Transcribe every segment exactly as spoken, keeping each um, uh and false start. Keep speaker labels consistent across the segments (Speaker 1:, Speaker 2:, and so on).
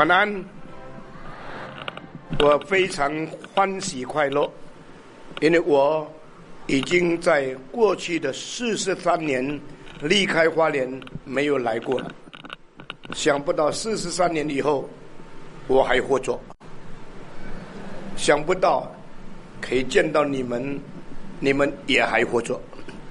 Speaker 1: 晚安。我非常欢喜快乐，因为我已经在过去的四十三年离开花莲没有来过了。想不到四十三年以后我还活着，想不到可以见到你们，你们也还活着。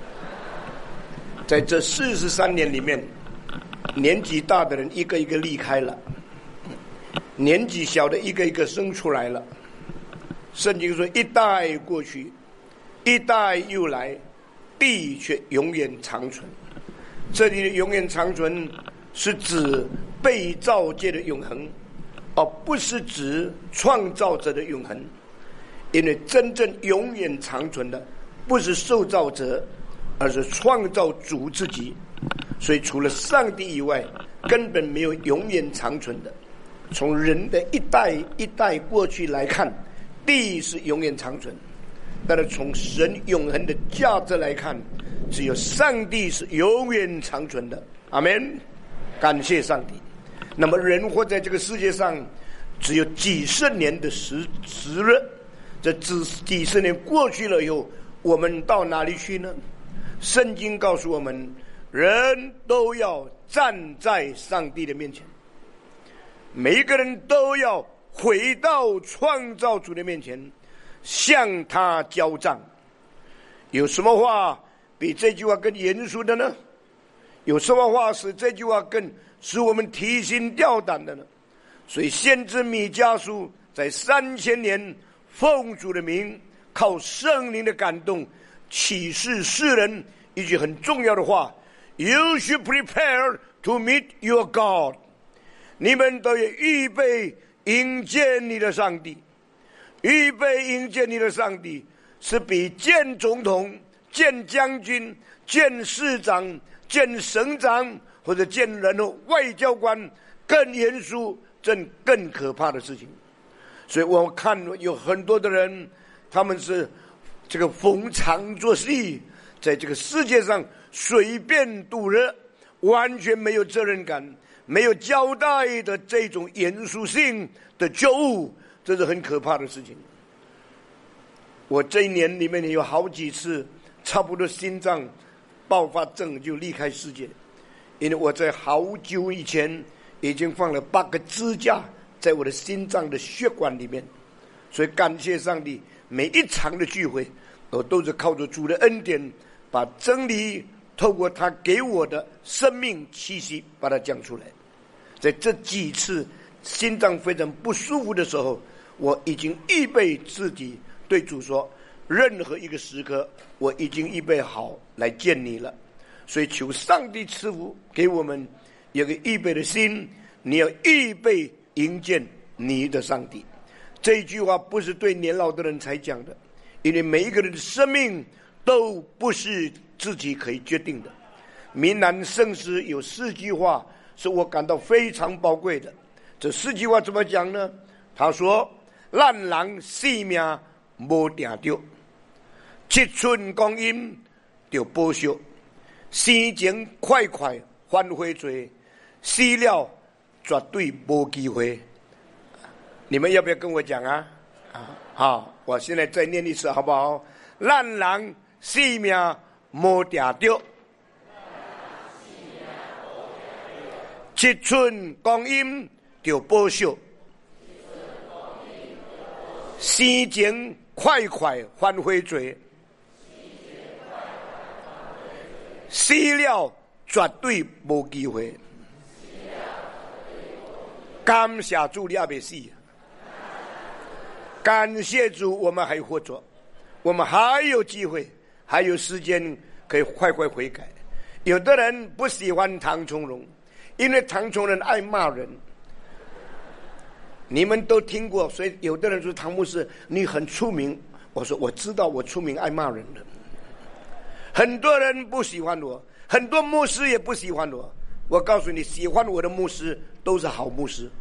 Speaker 1: 在这四十三年里面，年纪大的人一个一个离开了，年纪小的一个一个生出来了。圣经说一代过去，一代又来，地却永远长存。这里的永远长存是指被造界的永恒，而不是指创造者的永恒。因为真正永远长存的不是受造者，而是创造主自己。所以除了上帝以外，根本没有永远长存的。从人的一代一代过去来看，地是永远长存，但是从神永恒的价值来看，只有上帝是永远长存的。阿们，感谢上帝。那么人活在这个世界上只有几十年的时时日，这几几十年过去了以后，我们到哪里去呢？圣经告诉我们，人都要站在上帝的面前，每一个人都要回到创造主的面前，向他交账。有什么话比这句话更严肃的呢？有什么话使这句话更使我们提心吊胆的呢？所以先知米迦书在三千年奉主的名，靠圣灵的感动，启示世人一句很重要的话： You should prepare to meet your God。 你们都要预备迎接你的上帝。预备迎接你的上帝是比见总统、见将军、见市长、见省长或者见人的外交官更严肃、更更可怕的事情。所以我看有很多的人，他们是这个逢场作戏，在这个世界上随便度日，完全没有责任感，没有交代的这种严肃性的觉悟，这是很可怕的事情。我这一年里面有好几次差不多心脏爆发症就离开世界，因为我在好久以前已经放了八个支架在我的心脏的血管里面。所以感谢上帝，每一场的聚会我都是靠着主的恩典，把真理透过他给我的生命气息把它讲出来。在这几次心脏非常不舒服的时候，我已经预备自己对主说，任何一个时刻我已经预备好来见你了。所以求上帝赐福给我们有个预备的心，你要预备迎接你的上帝。这一句话不是对年老的人才讲的，因为每一个人的生命都不是自己可以决定的。闽南圣诗有四句话是我感到非常宝贵的。这四句话怎么讲呢？他说：咱人性命无定着，七寸光阴就报销，生前快快反悔做，死了绝对没机会。你们要不要跟我讲啊？啊，好，我现在再念一次好不好？咱人性命无定着，七寸光阴就报销，生前快快反悔做，死了绝对没机会。感谢主，你也没死。感谢主，我们还活着，我们还有机会，还有时间可以快快悔改。有的人不喜欢唐崇荣，因为唐崇荣爱骂人。你们都听过，所以有的人说唐牧师你很出名，我说我知道我出名爱骂人的。很多人不喜欢我，很多牧师也不喜欢我。我告诉你，喜欢我的牧师都是好牧师，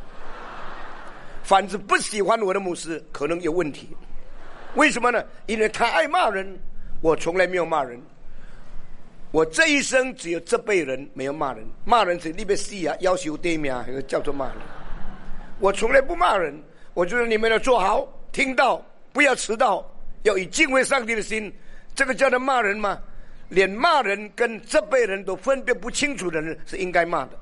Speaker 1: 反之不喜欢我的牧师可能有问题。为什么呢？因为他爱骂人，我从来没有骂人。我这一生只有责备人，没有骂人。骂人是你别死啊，要求对面，叫做骂人。 我从来不骂人，我觉得你们要做好，听到不要迟到，要以敬畏上帝的心。这个叫做骂人吗？连骂人跟责备人都分辨不清楚的人是应该骂的。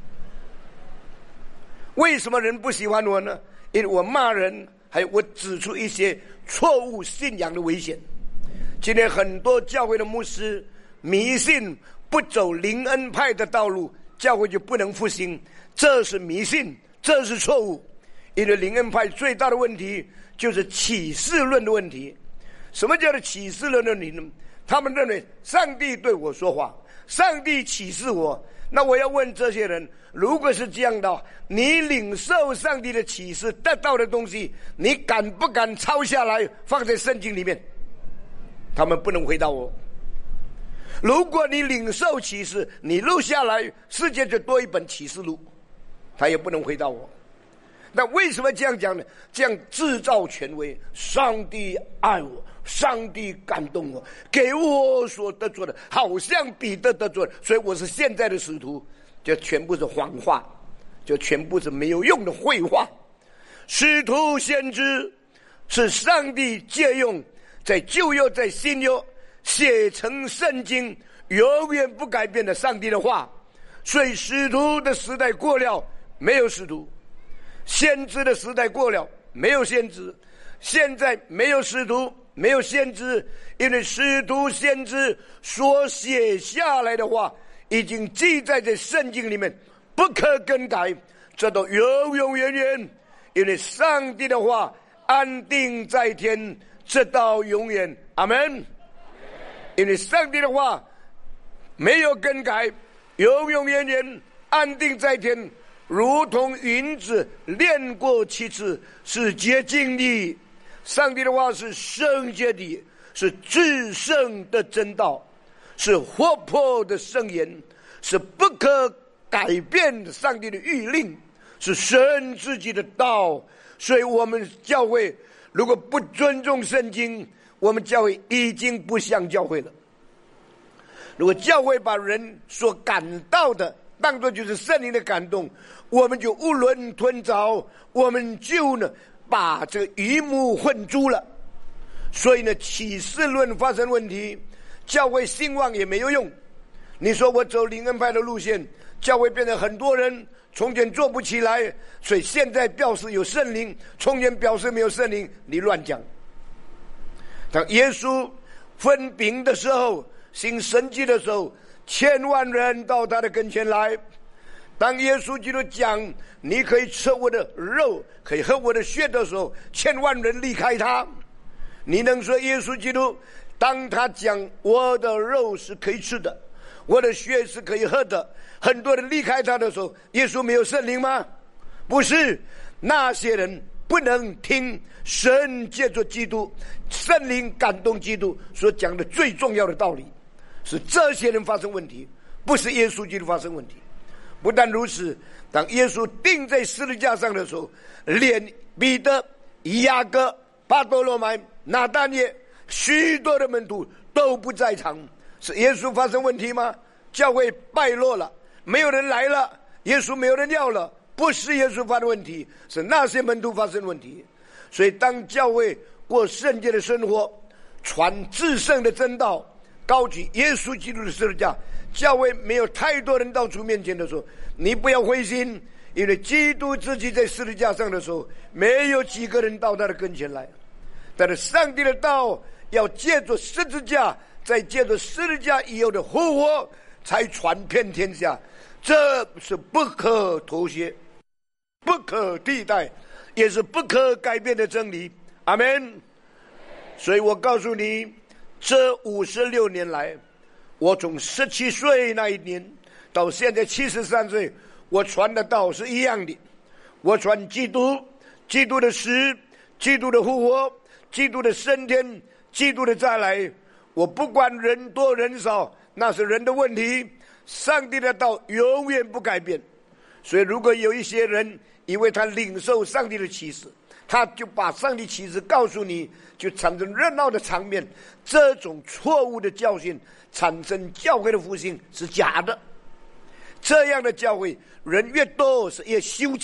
Speaker 1: 为什么人不喜欢我呢？因为我骂人，还有我指出一些错误信仰的危险。今天很多教会的牧师迷信，不走灵恩派的道路，教会就不能复兴，这是迷信，这是错误。因为灵恩派最大的问题就是启示论的问题。什么叫做启示论的问题呢？他们认为上帝对我说话，上帝启示我。那我要问这些人，如果是这样的，你领受上帝的启示得到的东西，你敢不敢抄下来放在圣经里面？他们不能回答我。如果你领受启示，你录下来，世界就多一本启示录，他也不能回答我。那为什么这样讲呢？这样制造权威，上帝爱我，上帝感动我，给我所得着的好像彼得得着，所以我是现在的使徒，这全部是谎话，就全部是没有用的废话。使徒先知是上帝借用在旧约在新约写成圣经，永远不改变的上帝的话。所以使徒的时代过了，没有使徒；先知的时代过了，没有先知。现在没有使徒，没有先知，因为使徒先知所写下来的话已经记载在圣经里面，不可更改，这都永永远远。因为上帝的话安定在天，直到永远。阿们。因为上帝的话没有更改，永永远远安定在天，如同云子练过七次，是洁净的。上帝的话是圣洁的，是至圣的真道，是活泼的圣言，是不可改变的上帝的谕令，是神自己的道。所以我们教会如果不尊重圣经，我们教会已经不像教会了。如果教会把人所感到的当作就是圣灵的感动，我们就囫囵吞枣，我们就呢把这个鱼目混珠了。所以呢，启示论发生问题，教会兴旺也没有用。你说我走灵恩派的路线，教会变成很多人从前做不起来，所以现在表示有圣灵，从前表示没有圣灵，你乱讲。当耶稣分饼的时候，行神迹的时候，千万人到他的跟前来。当耶稣基督讲你可以吃我的肉，可以喝我的血的时候，千万人离开他。你能说耶稣基督当他讲我的肉是可以吃的，我的血是可以喝的，很多人离开他的时候，耶稣没有圣灵吗？不是，那些人不能听神借着基督圣灵感动基督所讲的最重要的道理，是这些人发生问题，不是耶稣基督发生问题。不但如此，当耶稣钉在十字架上的时候，连彼得、雅各、巴多罗买、拿但业许多的门徒都不在场。是耶稣发生问题吗？教会败落了，没有人来了，耶稣没有人要了，不是耶稣发的问题，是那些门徒发生问题。所以当教会过圣洁的生活，传至圣的真道，高举耶稣基督的十字架，教会没有太多人到主面前的时候，你不要灰心，因为基督自己在十字架上的时候，没有几个人到他的跟前来。但是上帝的道要借着十字架，再借着十字架以后的复活，才传遍天下，这是不可妥协、不可替代，也是不可改变的真理。阿们。所以我告诉你，这五十六年来，我从十七岁那一年到现在七十三岁，我传的道是一样的。我传基督，基督的死，基督的复活，基督的升天，基督的再来。我不管人多人少，那是人的问题，上帝的道永远不改变。所以如果有一些人以为他领受上帝的启示，他就把上帝启示告诉你，就产生热闹的场面，这种错误的教训产生教会的复兴是假的。这样的教会人越多是越羞耻，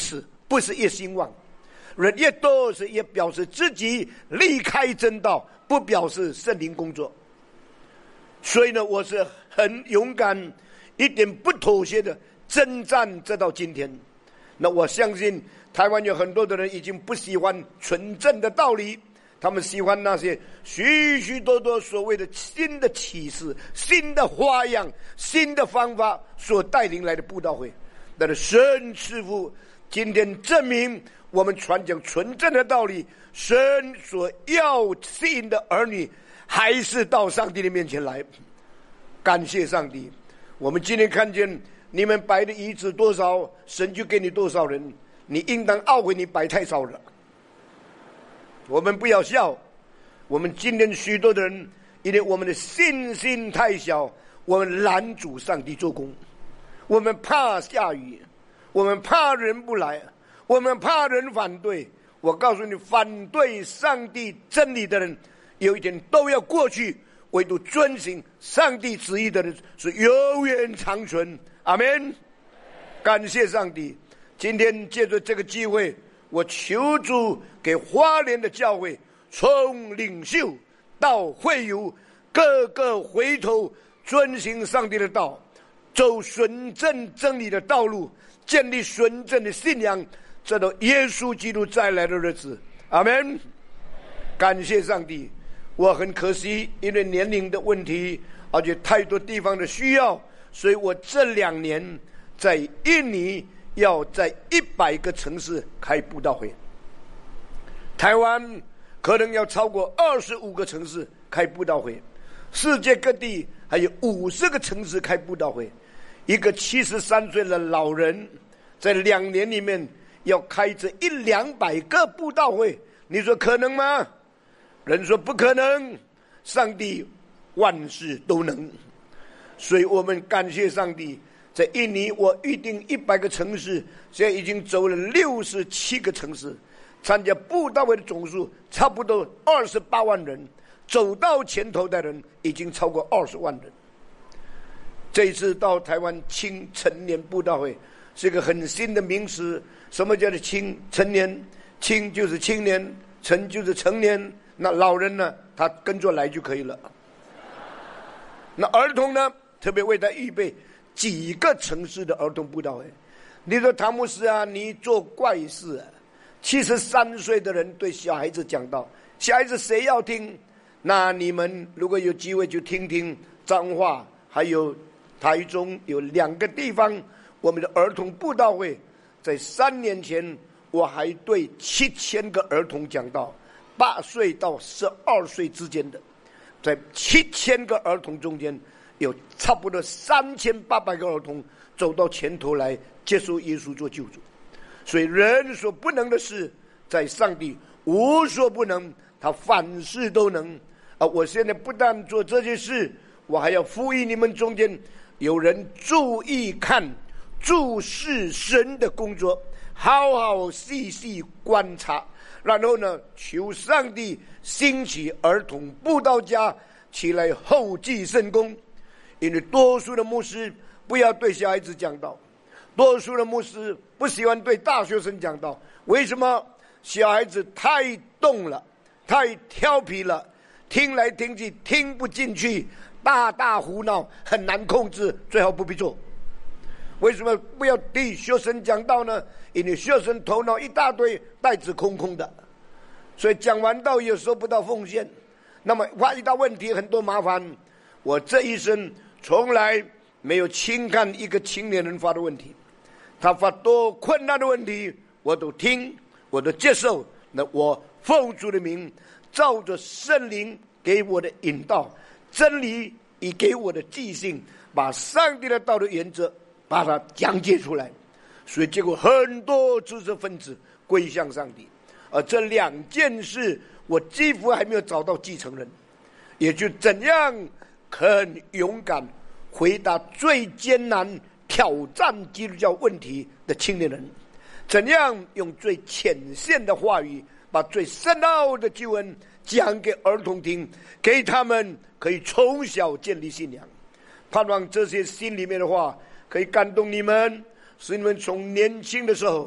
Speaker 1: 不是越兴旺，人越多是也表示自己离开真道，不表示圣灵工作。所以呢，我是很勇敢，一点不妥协的征战，直到今天。那我相信台湾有很多的人已经不喜欢纯正的道理，他们喜欢那些许许多多所谓的新的启示、新的花样、新的方法所带领来的布道会。但是神赐福今天证明，我们传讲纯正的道理，神所要吸引的儿女还是到上帝的面前来。感谢上帝，我们今天看见你们摆的椅子多少，神就给你多少人，你应当懊悔你摆太少了。我们不要笑，我们今天许多的人因为我们的信心太小，我们拦阻上帝做工，我们怕下雨，我们怕人不来，我们怕人反对。我告诉你，反对上帝真理的人有一天都要过去，唯独遵行上帝旨意的人是永远长存。阿们。感谢上帝，今天借着这个机会，我求主给花莲的教会，从领袖到会友，个个回头遵行上帝的道，走纯正真理的道路，建立纯正的信仰，直到耶稣基督再来的日子。阿们。感谢上帝。我很可惜，因为年龄的问题，而且太多地方的需要，所以我这两年在印尼要在一百个城市开布道会，台湾可能要超过二十五个城市开布道会，世界各地还有五十个城市开布道会。一个七十三岁的老人在两年里面要开这一两百个布道会，你说可能吗？人说不可能，上帝万事都能。所以我们感谢上帝，在印尼我预定一百个城市，现在已经走了六十七个城市，参加布道会的总数差不多二十八万人，走到前头的人已经超过二十万人。这一次到台湾青成年布道会是一个很新的名词。什么叫做青成年？青就是青年，成就是成年，那老人呢，他跟着来就可以了。那儿童呢，特别为他预备几个城市的儿童布道会。你说唐牧师啊，你做怪事啊！七十三岁的人对小孩子讲道，小孩子谁要听？那你们如果有机会就听听彰化，还有台中有两个地方，我们的儿童布道会，在三年前我还对七千个儿童讲道，八岁到十二岁之间的，在七千个儿童中间，有差不多三千八百个儿童走到前头来接受耶稣做救主。所以人所不能的事，在上帝无所不能，他凡事都能。啊，我现在不但做这些事，我还要呼吁你们中间有人注意看、注视神的工作，好好细细观察，然后呢，求上帝兴起儿童布道家起来后继圣功。因为多数的牧师不要对小孩子讲道，多数的牧师不喜欢对大学生讲道。为什么？小孩子太动了，太调皮了，听来听去听不进去，大大胡闹，很难控制，最好不必做。为什么不要对学生讲道呢？因为学生头脑一大堆，袋子空空的，所以讲完道也收不到奉献，那么遇到问题很多麻烦。我这一生从来没有轻看一个青年人发的问题，他发多困难的问题我都听，我都接受。那我奉主的名，照着圣灵给我的引导，真理已给我的记性，把上帝的道的原则把它讲解出来。所以结果很多知识分子归向上帝。而这两件事我几乎还没有找到继承人，也就怎样很勇敢回答最艰难挑战基督教问题的青年人，怎样用最浅显的话语把最深奥的经文讲给儿童听，给他们可以从小建立信仰。盼望这些心里面的话可以感动你们，使你们从年轻的时候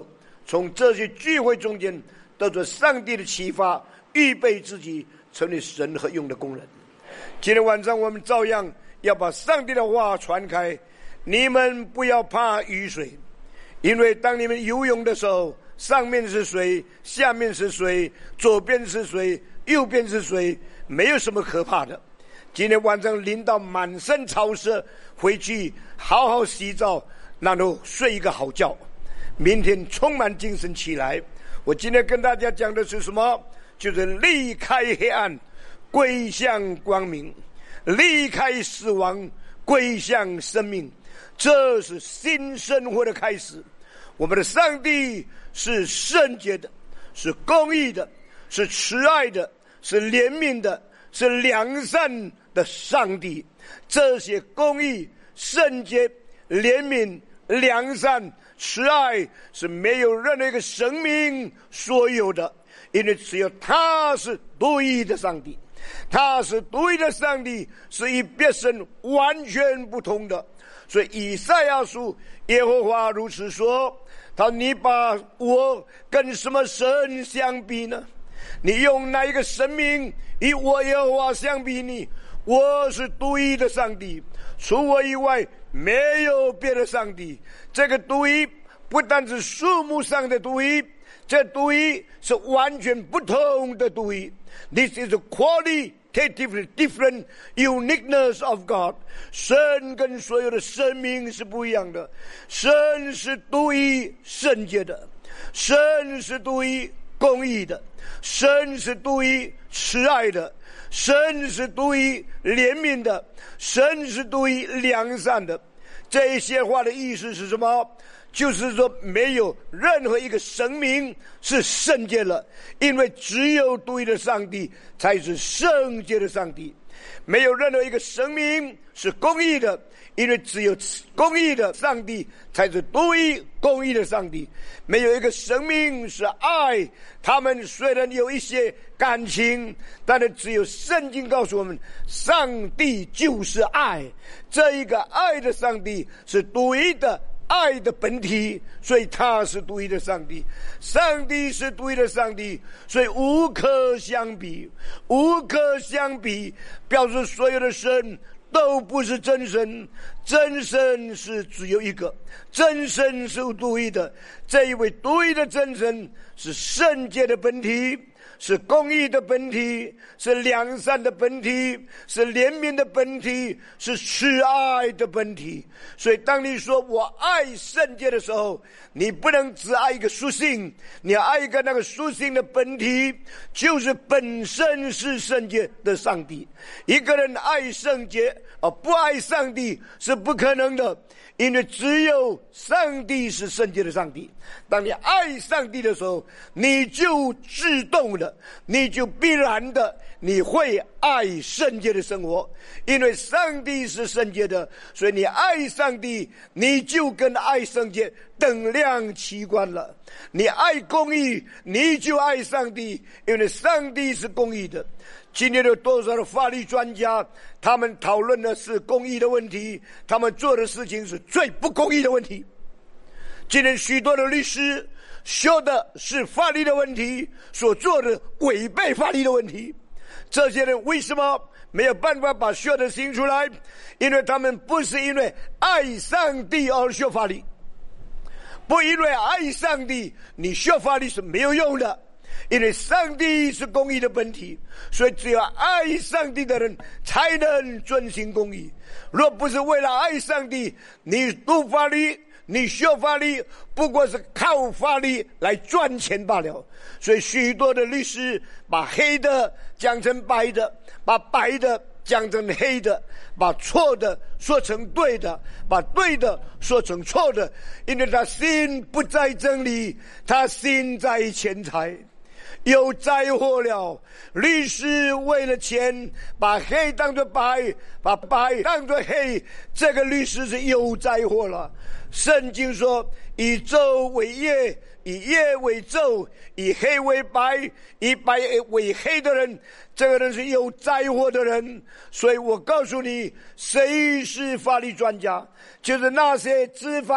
Speaker 1: 从这些聚会中间得着上帝的启发，预备自己成为神合用的工人。今天晚上我们照样要把上帝的话传开。你们不要怕雨水，因为当你们游泳的时候，上面是水，下面是水，左边是水，右边是水，没有什么可怕的。今天晚上淋到满身潮湿，回去好好洗澡，然后睡一个好觉，明天充满精神起来。我今天跟大家讲的是什么？就是离开黑暗，归向光明，离开死亡，归向生命。这是新生活的开始。我们的上帝是圣洁的，是公义的，是慈爱的，是怜悯的，是良善的上帝。这些公义、圣洁、怜悯、良善、慈爱是没有任何一个生命所有的，因为只有他是独一的上帝。他是独一的上帝，是与别神完全不同的。所以以赛亚书耶和华如此说，他你把我跟什么神相比呢？你用哪一个神明与我耶和华相比呢？我是独一的上帝，除我以外没有别的上帝。这个独一不单是数目上的独一，这独一是完全不同的独一。This is a qualitatively different uniqueness of God. 神跟所有的生命是不一样的。神是独一圣洁的，神是独一公义的，神是独一慈爱的，神是独一怜悯的，神是独一良善的。这些话的意思是什么？就是说没有任何一个生命是圣洁了，因为只有独一的上帝才是圣洁的上帝。没有任何一个生命是公义的，因为只有公义的上帝才是独一公义的上帝。没有一个生命是爱，他们虽然有一些感情，但是只有圣经告诉我们，上帝就是爱。这一个爱的上帝是独一的爱的本体，所以他是独一的上帝。上帝是独一的上帝，所以无可相比，无可相比，表示所有的神都不是真神，真神是只有一个，真神是独一的。这一位独一的真神是圣洁的本体，是公义的本体，是良善的本体，是怜悯的本体，是慈爱的本体。所以当你说我爱圣洁的时候，你不能只爱一个属性，你要爱一个那个属性的本体，就是本身是圣洁的上帝。一个人爱圣洁而不爱上帝是不可能的，因为只有上帝是圣洁的上帝。当你爱上帝的时候，你就自动的，你就必然的，你会爱圣洁的生活。因为上帝是圣洁的，所以你爱上帝，你就跟爱圣洁等量齐观了。你爱公义，你就爱上帝，因为上帝是公义的。今天有多少的法律专家，他们讨论的是公义的问题，他们做的事情是最不公义的问题。今天许多的律师说的是法律的问题，所做的违背法律的问题。这些人为什么没有办法把说的行出来？因为他们不是因为爱上帝而学法律，不因为爱上帝，你学法律是没有用的。因为上帝是公义的本体，所以只有爱上帝的人才能遵行公义。若不是为了爱上帝，你读法律，你学法律，不过是靠法律来赚钱罢了。所以许多的律师把黑的讲成白的，把白的讲成黑的，把错的说成对的，把对的说成错的，因为他心不在真理，他心在钱财。有灾祸了，律师为了钱把黑当作白，把白当作黑，这个律师是有灾祸了。圣经说，以昼为夜，以夜为昼，以黑为白，以白为黑的人，这个人是有灾祸的人。所以我告诉你，谁是法律专家？就是那些知法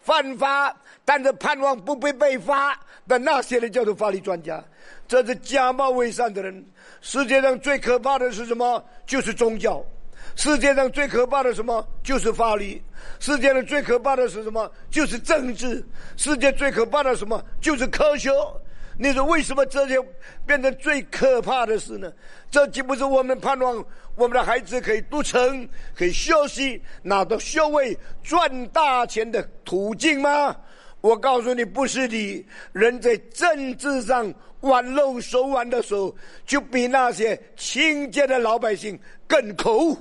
Speaker 1: 犯法，但是盼望不被被罚的那些人叫做法律专家。这是假冒伪善的人。世界上最可怕的是什么？就是宗教。世界上最可怕的是什么？就是法律。世界上最可怕的是什么？就是政治。世界最可怕的是什么？就是科学。你说为什么这些变成最可怕的事呢？这岂不是我们盼望我们的孩子可以读成，可以学习，拿到学位，赚大钱的途径吗？我告诉你，不是的。人在政治上玩弄手腕的时候，就比那些清洁的老百姓更可恶。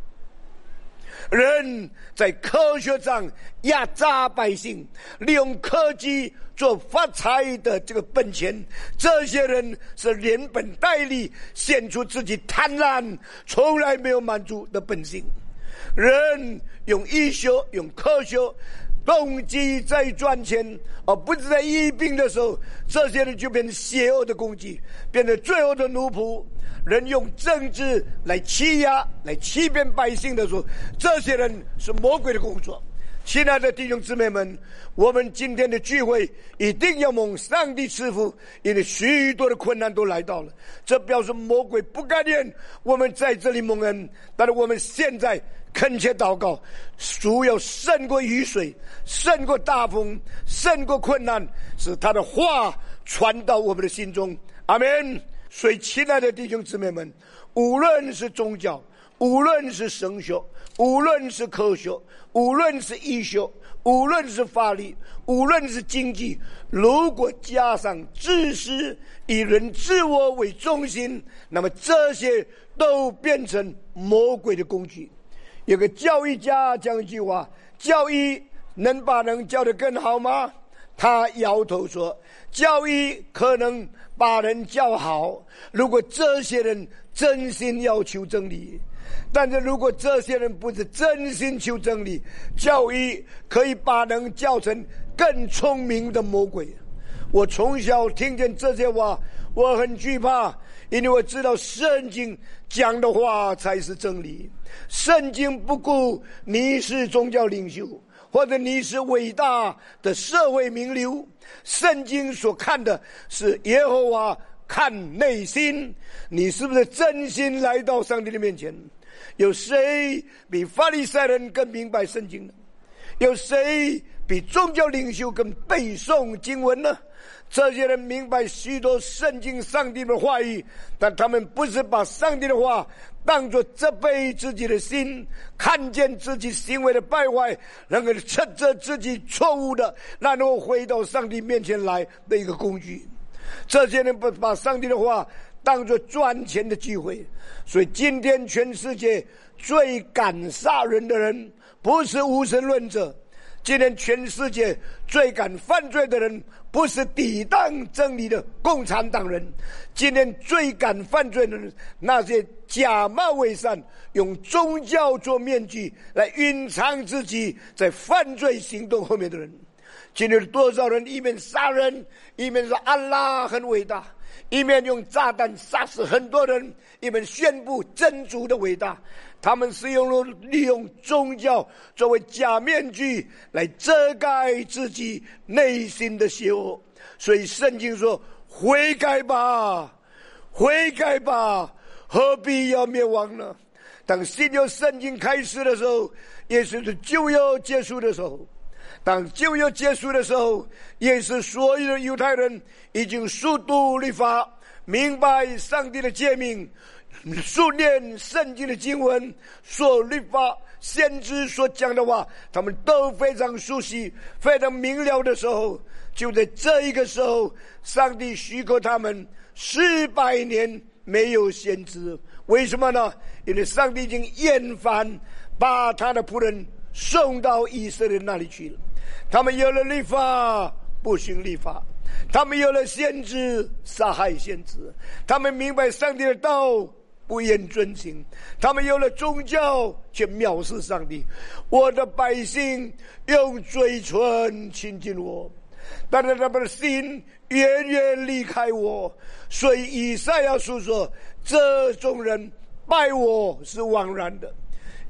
Speaker 1: 人在科学上压榨百姓，利用科技做发财的这个本钱，这些人是连本带利显出自己贪婪从来没有满足的本性。人用医学用科学动机在赚钱，而不是在医病的时候，这些人就变成邪恶的工具，变成最后的奴仆。人用政治来欺压来欺骗百姓的时候，这些人是魔鬼的工作。亲爱的弟兄姊妹们，我们今天的聚会一定要蒙上帝赐福，因为许多的困难都来到了，这表示魔鬼不甘愿我们在这里蒙恩。但是我们现在恳切祷告，主要胜过雨水，胜过大风，胜过困难，使他的话传到我们的心中。阿们。所以亲爱的弟兄姊妹们，无论是宗教，无论是神学，无论是科学，无论是医学，无论是法律，无论是经济，如果加上知识，以人自我为中心，那么这些都变成魔鬼的工具。有个教育家讲一句话，教育能把人教得更好吗？他摇头说，教育可能把人教好，如果这些人真心要求真理。但是如果这些人不是真心求真理，教育可以把人教成更聪明的魔鬼。我从小听见这些话，我很惧怕，因为我知道圣经讲的话才是真理。圣经不顾你是宗教领袖，或者你是伟大的社会名流，圣经所看的是耶和华看内心，你是不是真心来到上帝的面前？有谁比法利赛人更明白圣经呢？有谁比宗教领袖更背诵经文呢？这些人明白许多圣经上帝的话语，但他们不是把上帝的话当作责备自己的心，看见自己行为的败坏，然后斥责自己错误的，然后回到上帝面前来的一个工具。这些人不把上帝的话当作赚钱的机会。所以今天全世界最敢杀人的人不是无神论者，今天全世界最敢犯罪的人不是抵挡真理的共产党人，今天最敢犯罪的人，那些假冒伪善，用宗教做面具来隐藏自己在犯罪行动后面的人。今天有多少人一面杀人，一面说安拉很伟大，一面用炸弹杀死很多人，一面宣布真主的伟大。他们是用了利用宗教作为假面具来遮盖自己内心的邪恶。所以圣经说，悔改吧，悔改吧，何必要灭亡呢？当新约圣经开始的时候，也就是旧约结束的时候，当旧约结束的时候，也是所有的犹太人已经熟读律法，明白上帝的诫命，熟念圣经的经文，所律法先知所讲的话，他们都非常熟悉，非常明了的时候，就在这一个时候，上帝许可他们四百年没有先知。为什么呢？因为上帝已经厌烦把他的仆人送到以色列那里去了。他们有了律法，不行律法；他们有了先知，杀害先知；他们明白上帝的道，不愿遵行；他们有了宗教，却藐视上帝。我的百姓用嘴唇亲近我，但是他们的心远远离开我。所以以赛亚书说，这种人拜我是枉然的。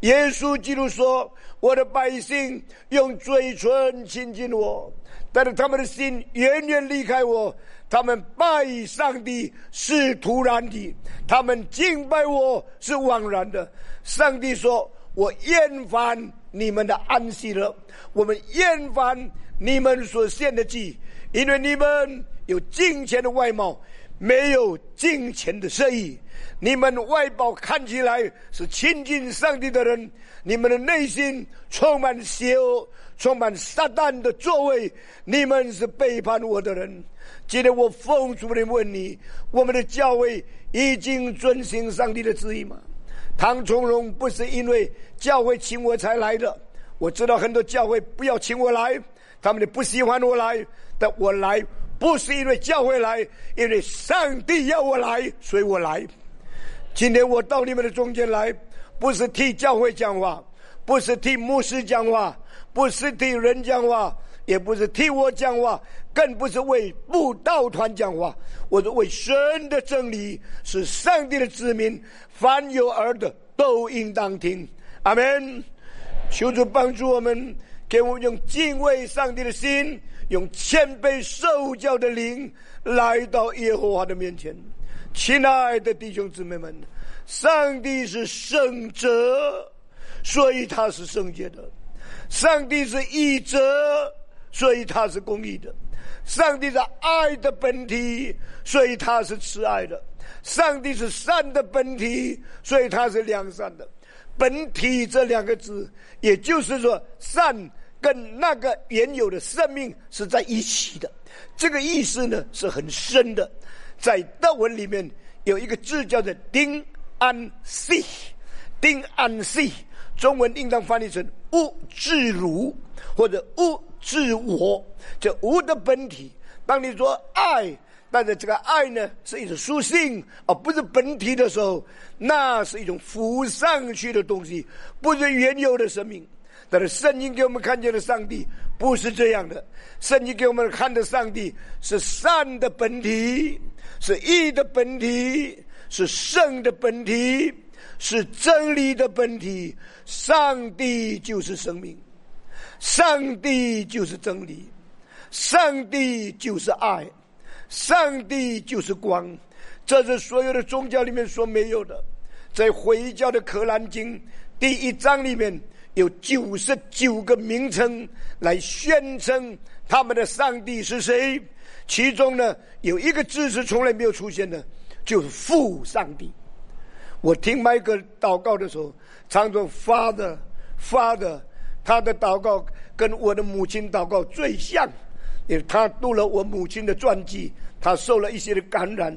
Speaker 1: 耶稣基督说，我的百姓用嘴唇亲近我，但是他们的心远远离开我，他们拜上帝是突然的，他们敬拜我是枉然的。上帝说，我厌烦你们的安息了，我们厌烦你们所献的祭，因为你们有敬虔的外貌，没有敬虔的色意。你们外表看起来是亲近上帝的人，你们的内心充满邪恶，充满撒旦的作为，你们是背叛我的人。今天我奉主的问你，我们的教会已经遵行上帝的旨意吗？唐崇荣不是因为教会请我才来的，我知道很多教会不要请我来，他们不喜欢我来，但我来不是因为教会来，因为上帝要我来，所以我来。今天我到你们的中间来，不是替教会讲话，不是替牧师讲话，不是替人讲话，也不是替我讲话，更不是为布道团讲话，我是为神的真理，是上帝的子民，凡有耳的都应当听。阿们。求主帮助我们，给我们用敬畏上帝的心，用谦卑受教的灵来到耶和华的面前。亲爱的弟兄姊妹们，上帝是圣者，所以他是圣洁的；上帝是义者，所以他是公义的；上帝是爱的本体，所以他是慈爱的；上帝是善的本体，所以他是良善的。本体这两个字，也就是说善跟那个原有的生命是在一起的，这个意思呢是很深的。在德文里面有一个字叫做丁安西，丁安西中文应当翻译成物自如或者物自我，这无的本体。当你说爱，但是这个爱呢是一种属性而不是本体的时候，那是一种浮上去的东西，不是原有的生命。但是圣经给我们看见的上帝不是这样的，圣经给我们看的上帝是善的本体，是义的本体，是圣的本体，是真理的本体。上帝就是生命，上帝就是真理，上帝就是爱，上帝就是光。这是所有的宗教里面所没有的。在回教的可兰经第一章里面有九十九个名称来宣称他们的上帝是谁，其中呢有一个字是从来没有出现的，就是父上帝。我听麦克祷告的时候常说 Father Father， 他的祷告跟我的母亲祷告最像，因为他读了我母亲的传记，他受了一些的感染。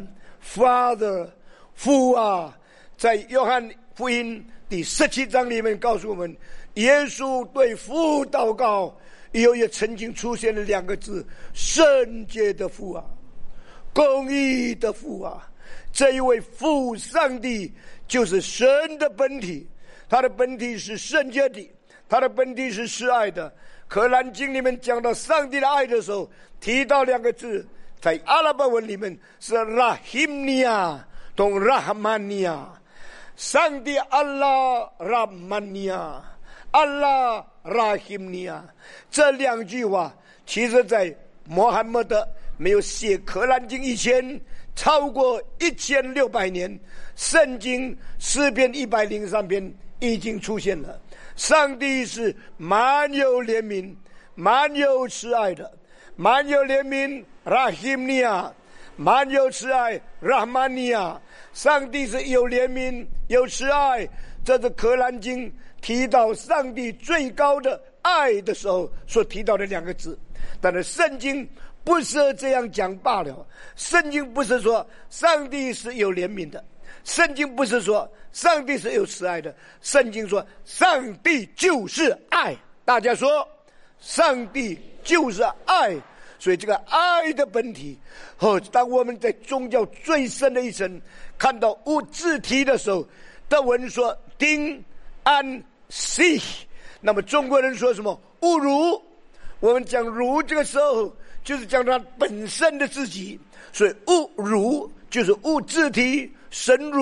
Speaker 1: Father 父啊，在约翰福音第十七章里面告诉我们，耶稣对父祷告，以后也曾经出现了两个字，圣洁的父啊，公义的父啊。这一位父上帝就是神的本体，他的本体是圣洁的，他的本体是慈爱的。可兰经里面讲到上帝的爱的时候，提到两个字，在阿拉伯文里面是 Rahimnia 同 Rahmania。上帝阿拉拉曼尼亚，阿拉拉希尼亚，这两句话其实在穆罕默德没有写可兰经以前，超过一千六百年，圣经诗篇一百零三篇已经出现了。上帝是满有怜悯，满有慈爱的，满有怜悯拉希尼亚，满有慈爱拉曼尼亚。上帝是有怜悯有慈爱，这是可兰经提到上帝最高的爱的时候所提到的两个字。但是圣经不是这样讲罢了，圣经不是说上帝是有怜悯的，圣经不是说上帝是有慈爱的，圣经说上帝就是爱。大家说上帝就是爱。所以这个爱的本体，哦，当我们在宗教最深的一层看到无字体的时候，德文说丁安西，那么中国人说什么侮辱。我们讲儒这个时候就是讲他本身的自己，所以侮辱就是无字体，神儒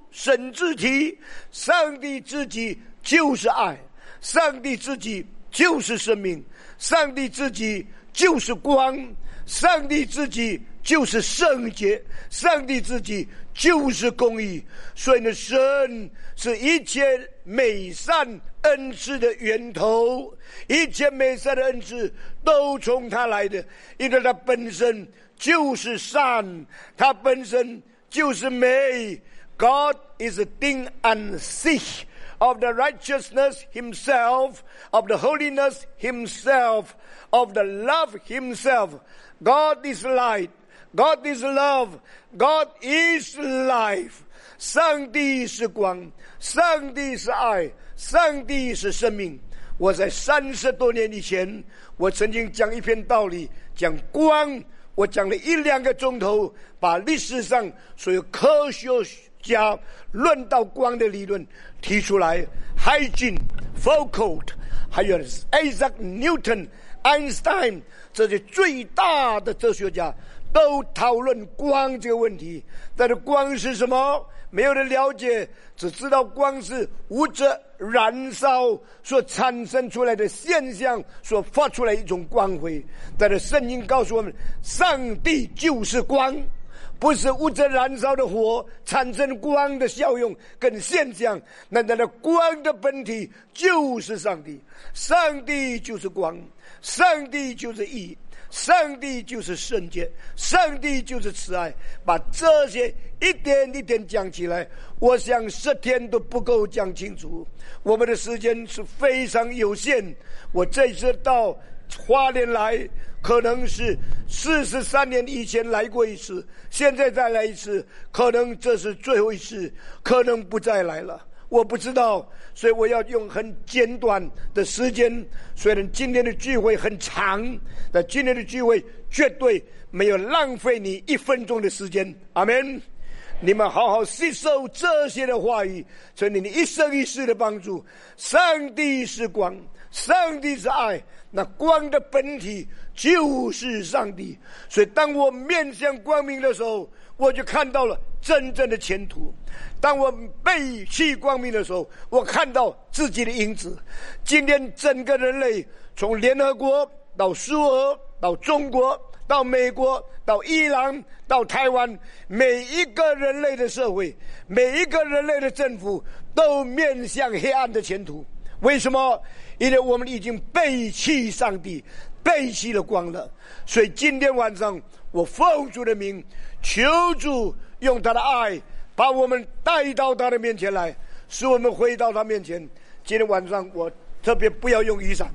Speaker 1: 神自体，上帝自己就是爱，上帝自己就是生命，上帝自己就是光，上帝自己就是圣洁，上帝自己就是公义。所以呢，神是一切美善恩赐的源头，一切美善的恩赐都从他来的，因为他本身就是善，他本身就是美。God is a thing unseen of the righteousness himself, of the holiness himself, of the love himself. God is light, God is love, God is life. 上帝是光，上帝是爱，上帝是生命。我在三十多年以前，我曾经讲一篇道理，讲光，我讲了一两个钟头，把历史上所有科学家论到光的理论提出来。Huygens、Foucault 还有 Isaac Newton、Einstein 这些最大的哲学家都讨论光这个问题。但是光是什么？没有人了解，只知道光是物质燃烧所产生出来的现象，所发出来一种光辉。但是圣经告诉我们，上帝就是光，不是物质燃烧的火产生光的效用跟现象，那它的光的本体就是上帝。上帝就是光，上帝就是义，上帝就是圣洁，上帝就是慈爱。把这些一点一点讲起来，我想十天都不够讲清楚，我们的时间是非常有限。我这次到花莲来，可能是四十三年以前来过一次，现在再来一次，可能这是最后一次，可能不再来了，我不知道。所以我要用很简短的时间，虽然今天的聚会很长，但今天的聚会绝对没有浪费你一分钟的时间。阿们。你们好好吸收这些的话语，成为你一生一世的帮助。上帝是光，上帝是爱，那光的本体就是上帝。所以当我面向光明的时候，我就看到了真正的前途。当我背弃光明的时候，我看到自己的影子。今天整个人类，从联合国到苏俄到中国到美国到伊朗到台湾，每一个人类的社会，每一个人类的政府都面向黑暗的前途。为什么？因为我们已经背弃上帝，背弃了光了。所以今天晚上我奉主的名，求主用他的爱把我们带到他的面前来，使我们回到他面前。今天晚上我特别不要用雨伞，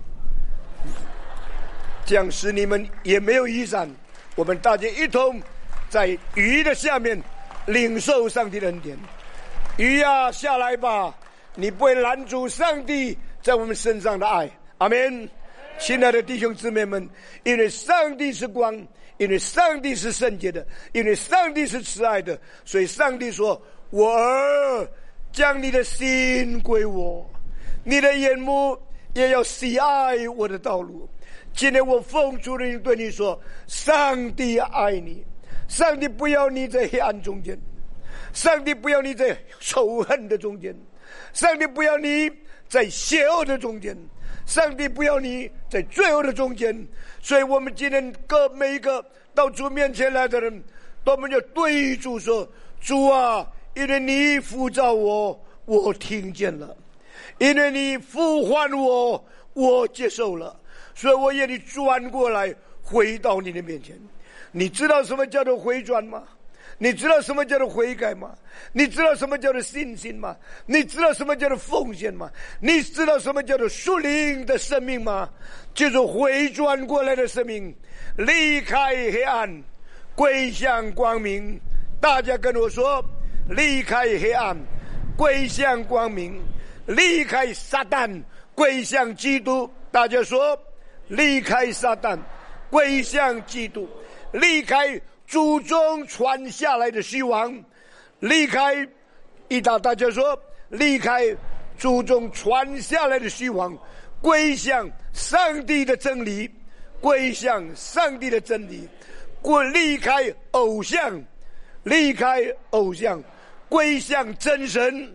Speaker 1: 这样使你们也没有雨伞，我们大家一同在雨的下面领受上帝的恩典。雨啊，下来吧，你不会拦阻上帝在我们身上的爱。阿们。亲爱的弟兄姊妹们，因为上帝是光，因为上帝是圣洁的，因为上帝是慈爱的，所以上帝说，我儿，将你的心归我，你的眼目也要喜爱我的道路。今天我奉主的名对你说，上帝爱你，上帝不要你在黑暗中间，上帝不要你在仇恨的中间，上帝不要你在邪恶的中间，上帝不要你在罪恶的中间。所以我们今天各每一个到主面前来的人，我们就对主说，主啊，因为你呼召我，我听见了，因为你呼唤我，我接受了，所以我愿意转过来回到你的面前。你知道什么叫做回转吗？你知道什么叫做悔改吗？你知道什么叫做信心吗？你知道什么叫做奉献吗？你知道什么叫做属灵的生命吗？就是回转过来的生命，离开黑暗，归向光明。大家跟我说，离开黑暗，归向光明；离开撒旦，归向基督。大家说，离开撒旦，归向基督；离开祖宗传下来的虚妄，离开一大大家说，离开祖宗传下来的虚妄，归向上帝的真理，归向上帝的真理，过离开偶像，离开偶像， 归向真神，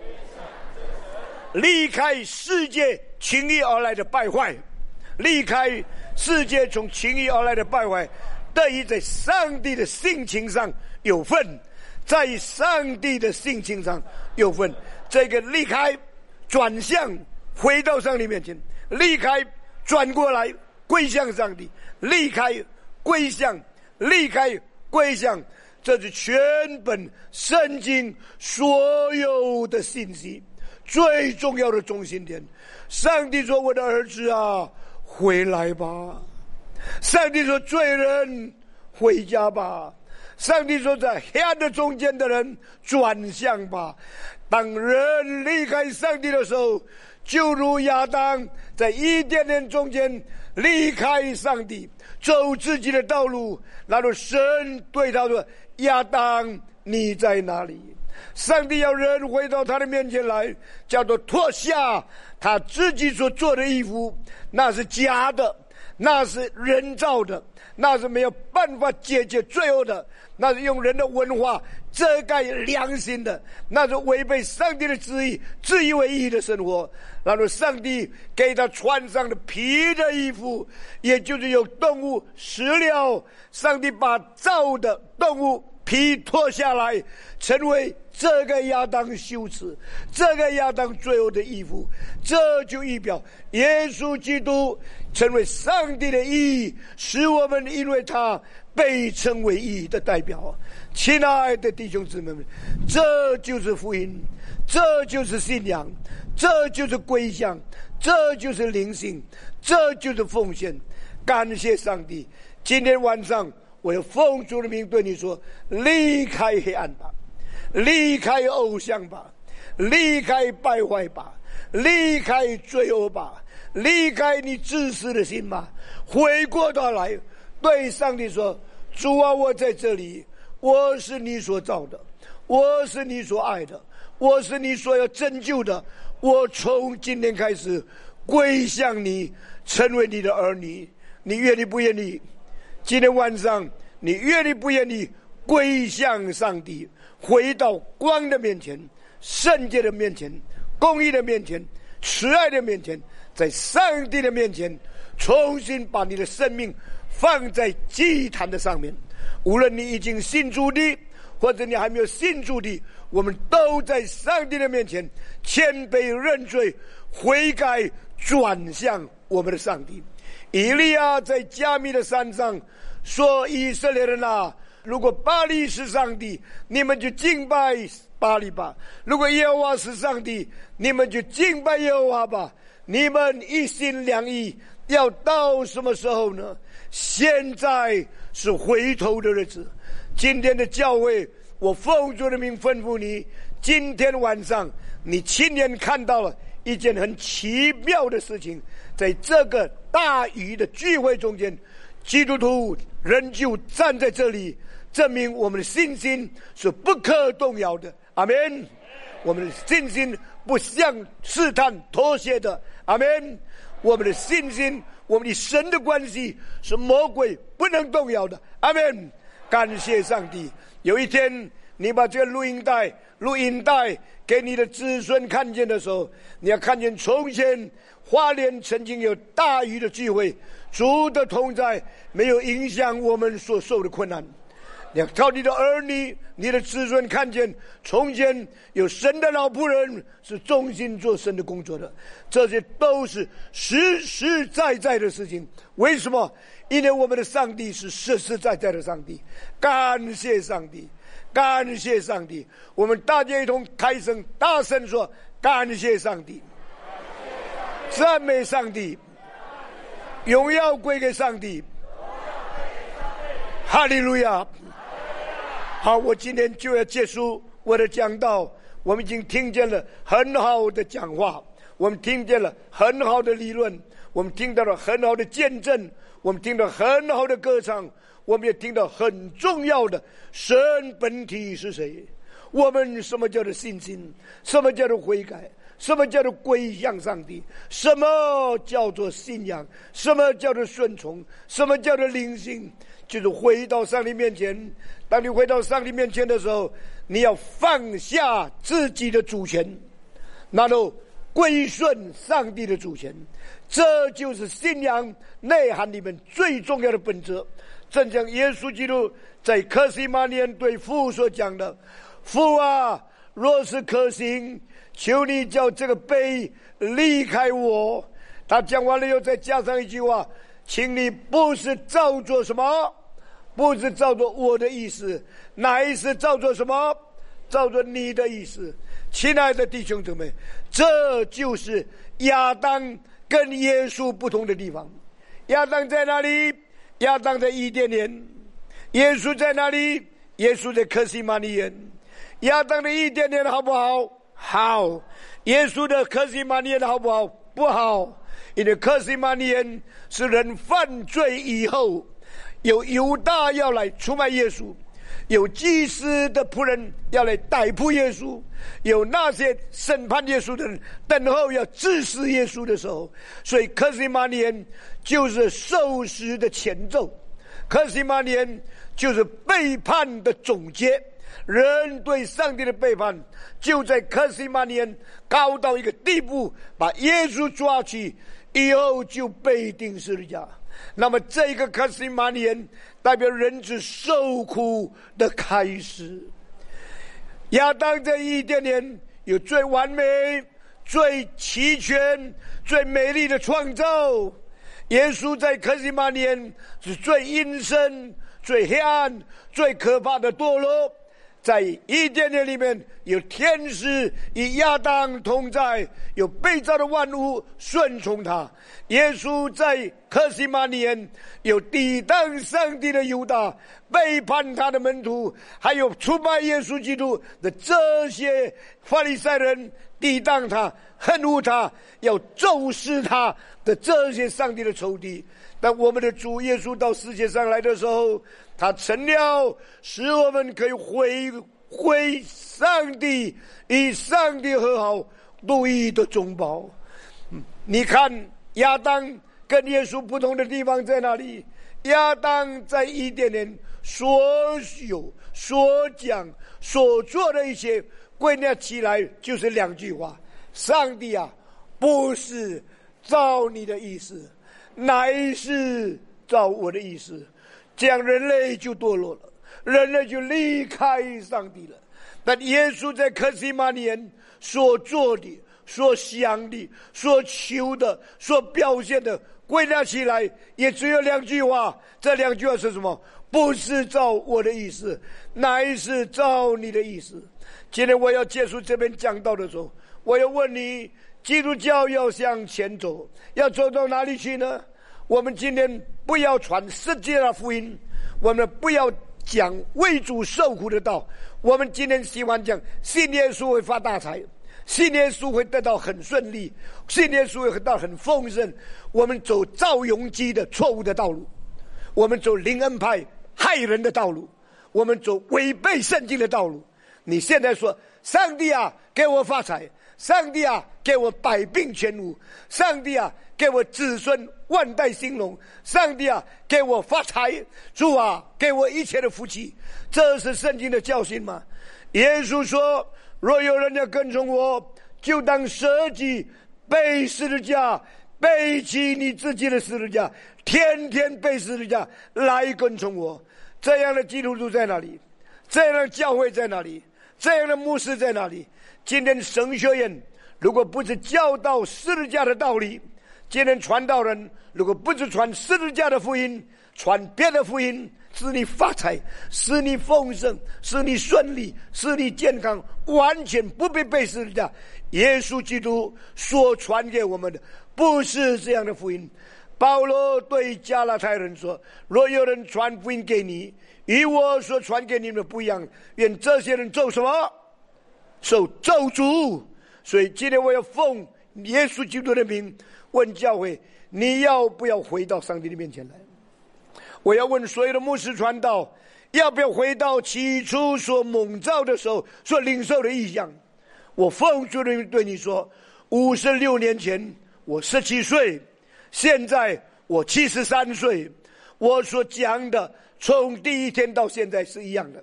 Speaker 1: 离开世界轻易而来的败坏，离开世界从轻易而来的败坏，得以在上帝的性情上有份，在上帝的性情上有份。这个离开转向回到上帝面前，离开转过来归向上帝，离开归向离开归向，这是全本圣经所有的信息最重要的中心点。上帝说，我的儿子啊，回来吧。上帝说，罪人回家吧。上帝说，在黑暗的中间的人转向吧。当人离开上帝的时候，就如亚当在伊甸园中间离开上帝，走自己的道路，然后神对他说，亚当你在哪里？上帝要人回到他的面前来，叫做脱下他自己所做的衣服，那是假的，那是人造的，那是没有办法解决罪恶的，那是用人的文化遮盖良心的，那是违背上帝的旨意自以为义的生活。然后上帝给他穿上的皮的衣服，也就是有动物食了，上帝把造的动物皮脱下来，成为这个亚当羞耻，这个亚当罪恶的衣服。这就预表耶稣基督成为上帝的义，使我们因为他被称为义的代表。亲爱的弟兄姊妹们，这就是福音，这就是信仰，这就是归向，这就是灵性，这就是奉献。感谢上帝，今天晚上我要奉主的名对你说，离开黑暗吧，离开偶像吧，离开败坏吧，离开罪恶吧，离开你自私的心吧，回过头来对上帝说，主啊，我在这里，我是你所造的，我是你所爱的，我是你所要拯救的，我从今天开始归向你，成为你的儿女。你愿意不愿意？今天晚上你愿意不愿意归向上帝，回到光的面前，圣洁的面前，公义的面前，慈爱的面前，在上帝的面前重新把你的生命放在祭坛的上面。无论你已经信主的，或者你还没有信主的，我们都在上帝的面前谦卑认罪，悔改转向我们的上帝。以利亚在加密的山上说，以色列人啊，如果巴力是上帝，你们就敬拜巴力吧；如果耶和华是上帝，你们就敬拜耶和华吧。你们一心两意，要到什么时候呢？现在是回头的日子。今天的教会，我奉主的名吩咐你，今天晚上你亲眼看到了一件很奇妙的事情，在这个大鱼的聚会中间，基督徒仍旧站在这里，证明我们的信心是不可动摇的。阿们。我们的信心不向试探妥协的。阿们。我们的信心，我们与神的关系是魔鬼不能动摇的。阿们。感谢上帝。有一天你把这个录音带录音带给你的子孙看见的时候，你要看见从前花莲曾经有大鱼的聚会，主的同在没有影响我们所受的困难。你要叫你的儿女你的子孙看见从前有神的老仆人是忠心做神的工作的，这些都是实实在在的事情。为什么？因为我们的上帝是实实在在的上帝。感谢上帝，感谢上帝。我们大家一同开声大声说，感谢上帝，赞美上帝，荣耀归给上帝，哈利路亚。好，我今天就要结束我的讲道。我们已经听见了很好的讲话，我们听见了很好的理论，我们听到了很好的见证，我们听到很好的歌唱，我们也听到很重要的神本体是谁。我们什么叫做信心？什么叫做悔改？什么叫做归向上帝？什么叫做信仰？什么叫做顺从？什么叫做灵性？就是回到上帝面前。当你回到上帝面前的时候， 你要放下自己的主权，然后归顺上帝的主权，这就是信仰内涵里面最重要的本质。正像耶稣基督在客西马尼园对父所讲的：父啊，若是可行，求你叫这个杯离开我。他讲完了又再加上一句话：请你不是照做什么，不是照做我的意思，乃是照做什么？照做你的意思。亲爱的弟兄姊妹，这就是亚当跟耶稣不同的地方。亚当在哪里？亚当在伊甸园。耶稣在哪里？耶稣在客西马尼园。亚当的伊甸园好不好？好。耶稣的客西马尼园好不好？不好。因为客西马尼园是人犯罪以后，有犹大要来出卖耶稣，有祭司的仆人要来逮捕耶稣，有那些审判耶稣的人等候要治死耶稣的时候，所以客西马尼园就是受死的前奏，客西马尼园就是背叛的总结。人对上帝的背叛就在客西马尼园高到一个地步，把耶稣抓去以后就被钉十字架。那么这个客西马尼园代表人之受苦的开始。亚当在伊甸园有最完美、最齐全、最美丽的创造，耶稣在客西马尼园是最阴森、最黑暗、最可怕的堕落。在伊甸园里面有天使与亚当同在，有被造的万物顺从他。耶稣在客西马尼园有抵挡上帝的犹大，背叛他的门徒，还有出卖耶稣基督的这些法利赛人，抵挡他、恨恶他、要咒死他的这些上帝的仇敌。但我们的主耶稣到世界上来的时候，他成了使我们可以回归上帝，与上帝和好独一的中保。你看亚当跟耶稣不同的地方在哪里？亚当在伊甸园所有、所讲、所做的一些归纳起来就是两句话：上帝啊，不是照你的意思，乃是照我的意思。这样人类就堕落了，人类就离开上帝了。但耶稣在客西马尼园所做的、所想的、所求的、所表现的，归纳起来也只有两句话。这两句话是什么？不是照我的意思，乃是照你的意思。今天我要结束这边讲道的时候，我要问你，基督教要向前走，要走到哪里去呢？我们今天不要传世界的福音，我们不要讲为主受苦的道，我们今天喜欢讲信耶稣会发大财，信耶稣会得到很顺利，信耶稣会得到很丰盛。我们走赵永基的错误的道路，我们走灵恩派害人的道路，我们走违背圣经的道路。你现在说上帝啊，给我发财，上帝啊，给我百病全无，上帝啊，给我子孙万代兴隆，上帝啊，给我发财，主啊，给我一切的福气。这是圣经的教训吗？耶稣说，若有人要跟从我，就当舍己，背十字架，背起你自己的十字架，天天背十字架来跟从我。这样的基督徒在哪里？这样的教会在哪里？这样的牧师在哪里？今天神学院如果不是教导十字架的道理，今天传道人如果不是传十字架的福音，传别的福音，使你发财，使你丰盛，使你顺利，使你健康，完全不必背十字架。耶稣基督所传给我们的不是这样的福音。保罗对加拉太人说，若有人传福音给你，与我所传给你们的不一样，愿这些人做什么？受咒诅。所以今天我要奉耶稣基督的名问教会，你要不要回到上帝的面前来？我要问所有的牧师传道，要不要回到起初所蒙召的时候所领受的意象？我奉主的名对你说，五十六年前我十七岁，现在我七十三岁，我所讲的从第一天到现在是一样的。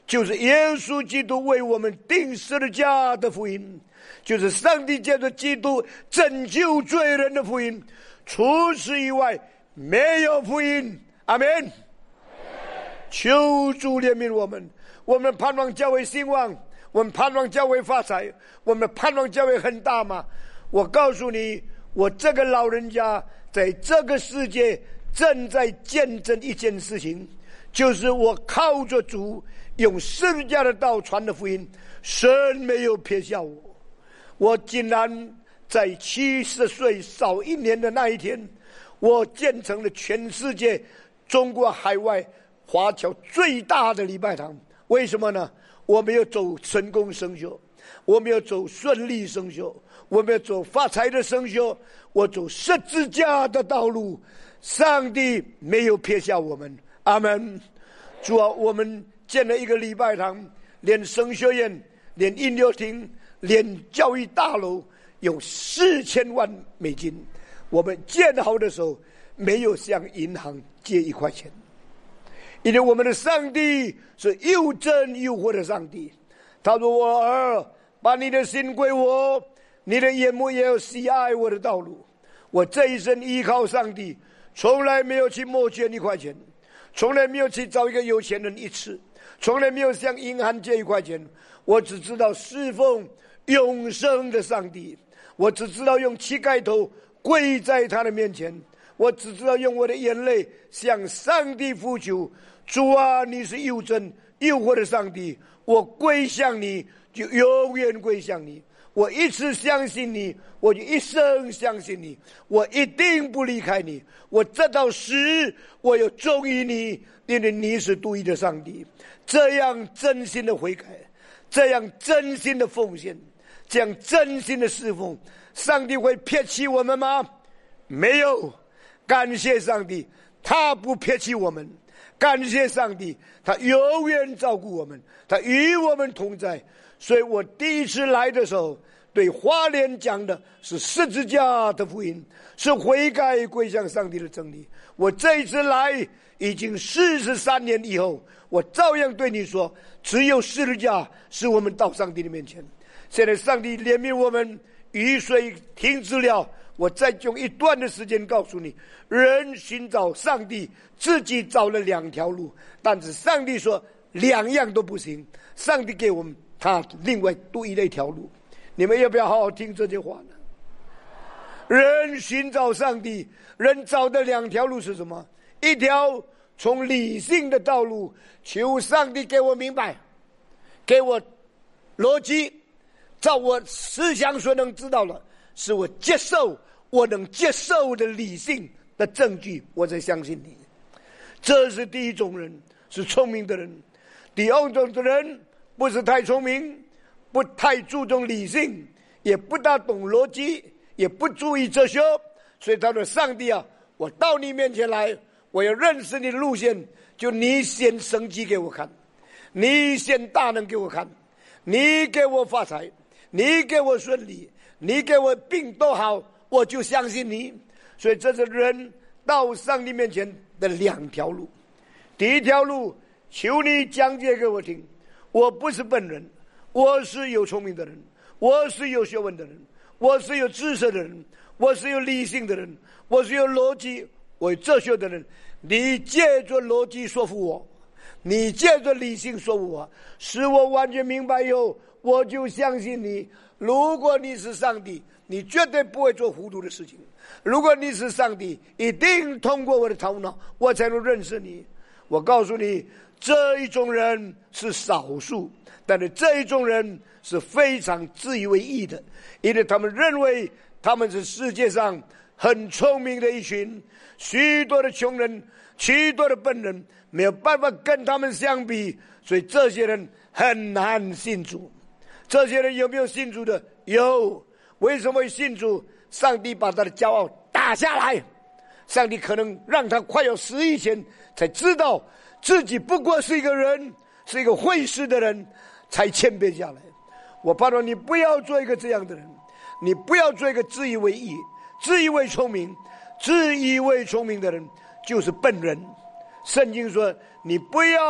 Speaker 1: 就是耶稣基督为我们钉十字架的福音，就是上帝借着基督拯救罪人的福音，除此以外没有福音。阿们。求主怜悯我们，我们盼望教会兴旺，我们盼望教会发财，我们盼望教会很大吗？我告诉你，我这个老人家在这个世界正在见证一件事情，就是我靠着主用十字架的道传的福音，神没有撇下我。我竟然在七十岁少一年的那一天，我建成了全世界中国海外华侨最大的礼拜堂。为什么呢？我没有走成功生修，我没有走顺利生修，我没有走发财的生修，我走十字架的道路。上帝没有撇下我们。阿们。主啊，我们建了一个礼拜堂，连神学院，连音乐厅，连教育大楼，有四千万美金。我们建好的时候没有向银行借一块钱，因为我们的上帝是又真又活的上帝。他说，我儿，把你的心归我，你的眼目也要喜爱我的道路。我这一生依靠上帝，从来没有去募捐一块钱，从来没有去找一个有钱人一次，从来没有向银行借一块钱。我只知道侍奉永生的上帝，我只知道用膝盖头跪在他的面前，我只知道用我的眼泪向上帝呼求。主啊，你是又真又活的上帝，我归向你，就永远归向你。我一次相信你，我就一生相信你，我一定不离开你。我直到死，我有忠于你，因为你是独一的上帝。这样真心的悔改，这样真心的奉献，这样真心的侍奉，上帝会撇弃我们吗？没有。感谢上帝，他不撇弃我们。感谢上帝，他永远照顾我们，他与我们同在。所以我第一次来的时候，对花莲讲的是十字架的福音，是悔改归向上帝的真理。我这一次来已经四十三年以后，我照样对你说，只有十字架使我们到上帝的面前。现在上帝怜悯我们，雨水停止了，我再用一段的时间告诉你，人寻找上帝自己找了两条路，但是上帝说两样都不行，上帝给我们他另外独一的一条路。你们要不要好好听这句话呢？人寻找上帝，人找的两条路是什么？一条从理性的道路，求上帝给我明白，给我逻辑，照我思想所能知道了，是我接受我能接受的理性的证据，我才相信你。这是第一种人，是聪明的人。第二种的人不是太聪明，不太注重理性，也不大懂逻辑，也不注意哲学。所以他说，上帝啊，我到你面前来，我要认识你的路线，就你显神迹给我看，你显大能给我看，你给我发财，你给我顺利，你给我病都好，我就相信你。所以这是人到上帝面前的两条路。第一条路，求你讲解给我听。我不是笨人，我是有聪明的人，我是有学问的人，我是有知识的人，我是有理性的人，我是有逻辑，我有哲学的人。你借着逻辑说服我，你借着理性说服我，使我完全明白以后，我就相信你。如果你是上帝，你绝对不会做糊涂的事情。如果你是上帝，一定通过我的头脑，我才能认识你。我告诉你，这一种人是少数，但是这一种人是非常自以为意的，因为他们认为他们是世界上很聪明的一群，许多的穷人，许多的笨人没有办法跟他们相比，所以这些人很难信主。这些人有没有信主的？有。为什么会信主？上帝把他的骄傲打下来，上帝可能让他快要死以前才知道自己不过是一个人，是一个会事的人，才谦卑下来。我盼望你不要做一个这样的人，你不要做一个自以为意、自以为聪明、自以为聪明的人，就是笨人。圣经说，你不要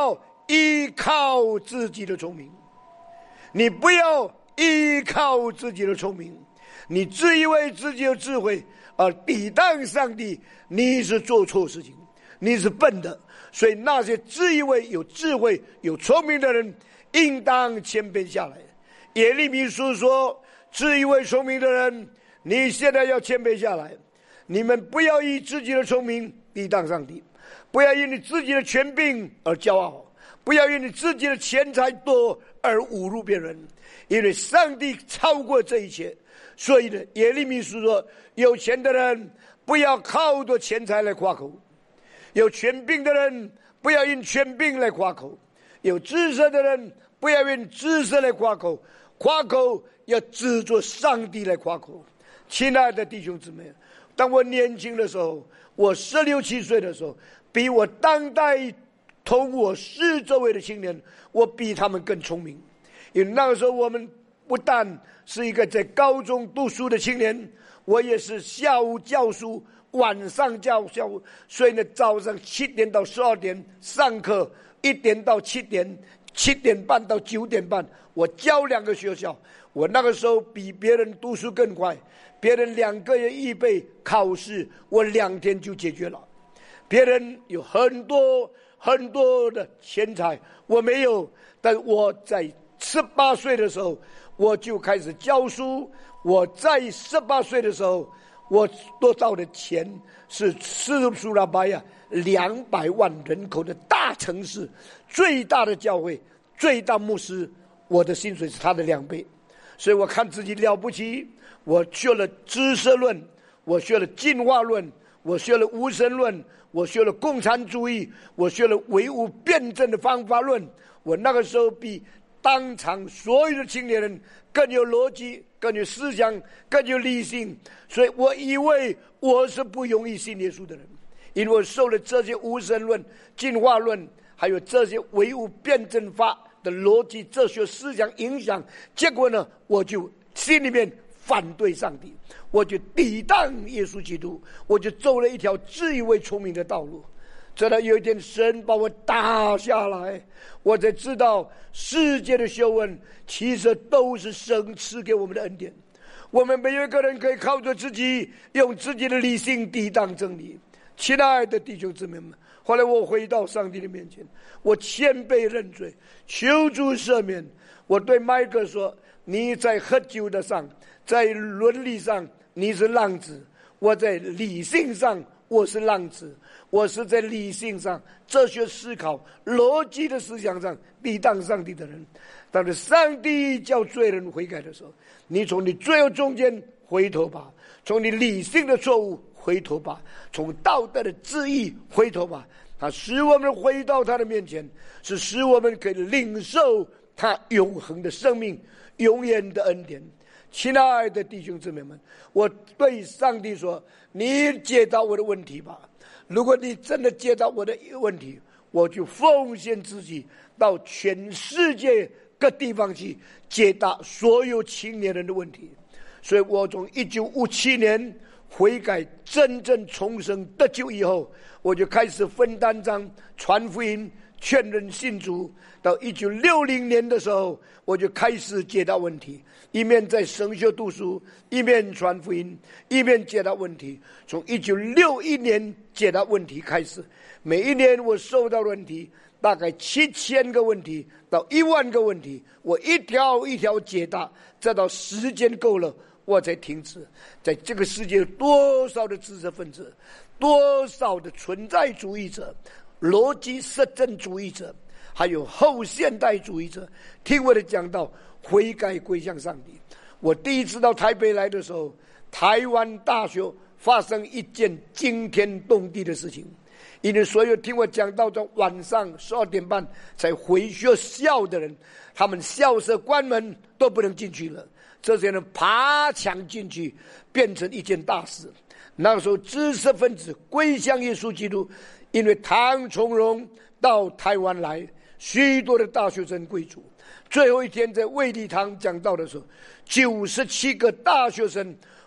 Speaker 1: 依靠自己的聪明，你不要依靠自己的聪明，你自以为自己有智慧而抵挡上帝，你是做错事情，你是笨的。所以那些自以为有智慧有聪明的人应当谦卑下来。耶利米书说，自以为聪明的人，你现在要谦卑下来，你们不要以自己的聪明抵挡上帝，不要因你自己的权柄而骄傲，不要因你自己的钱财多而侮辱别人，因为上帝超过这一切。所以呢，耶利米书说，有钱的人不要靠着钱财来夸口，有权柄的人不要因权柄来夸口，有知识的人不要因知识来夸口，夸口要指着上帝来夸口。亲爱的弟兄姊妹，当我年轻的时候，我十六七岁的时候，比我当代同我四周围的青年，我比他们更聪明。因为那个时候我们不但是一个在高中读书的青年，我也是下午教书，晚上教书，所以呢，早上七点到十二点上课，一点到七点，七点半到九点半，我教两个学校。我那个时候比别人读书更快，别人两个月预备考试，我两天就解决了。别人有很多很多的钱财，我没有。但我在十八岁的时候，我就开始教书。我在十八岁的时候，我得到的钱是斯苏拉巴亚两百万人口的大城市，最大的教会，最大牧师，我的薪水是他的两倍。所以我看自己了不起。我学了知识论，我学了进化论，我学了无神论，我学了共产主义，我学了唯物辩证的方法论。我那个时候比当场所有的青年人更有逻辑，更有思想，更有理性。所以我以为我是不容易信耶稣的人，因为我受了这些无神论、进化论，还有这些唯物辩证法的逻辑哲学思想影响。结果呢，我就心里面反对上帝，我就抵挡耶稣基督，我就走了一条自以为聪明的道路。直到有一天神把我打下来，我才知道世界的学问其实都是神赐给我们的恩典。我们没有一个人可以靠着自己用自己的理性抵挡真理。亲爱的弟兄姊妹们，后来我回到上帝的面前，我谦卑认罪，求主赦免。我对麦克说，你在喝酒的上，在伦理上你是浪子，我在理性上我是浪子。我是在理性上、哲学思考、逻辑的思想上抵挡上帝的人。但是上帝叫罪人悔改的时候，你从你罪恶中间回头吧，从你理性的错误回头吧，从道德的质疑回头吧。他使我们回到他的面前，是使我们可以领受他永恒的生命、永远的恩典。亲爱的弟兄姊妹们，我对上帝说，你解答我的问题吧。如果你真的解答我的问题，我就奉献自己到全世界各地方去解答所有青年人的问题。所以我从一九五七年悔改真正重生得救以后，我就开始分单张传福音劝人信主。到一九六零年的时候，我就开始解答问题，一面在神学读书，一面传福音，一面解答问题。从一九六一年解答问题开始，每一年我收到问题大概七千个问题到一万个问题，我一条一条解答，直到时间够了我才停止。在这个世界有多少的知识分子，多少的存在主义者、逻辑实证主义者，还有后现代主义者，听我的讲道，悔改归向上帝。我第一次到台北来的时候，台湾大学发生一件惊天动地的事情，因为所有听我讲道到晚上十二点半才回学校的人，他们校舍关门都不能进去了，这些人爬墙进去，变成一件大事。那个时候知识分子归向耶稣基督，因为唐崇荣到台湾来，许多的大学生归主。最后一天在卫理堂讲道的时候，九十七个大学生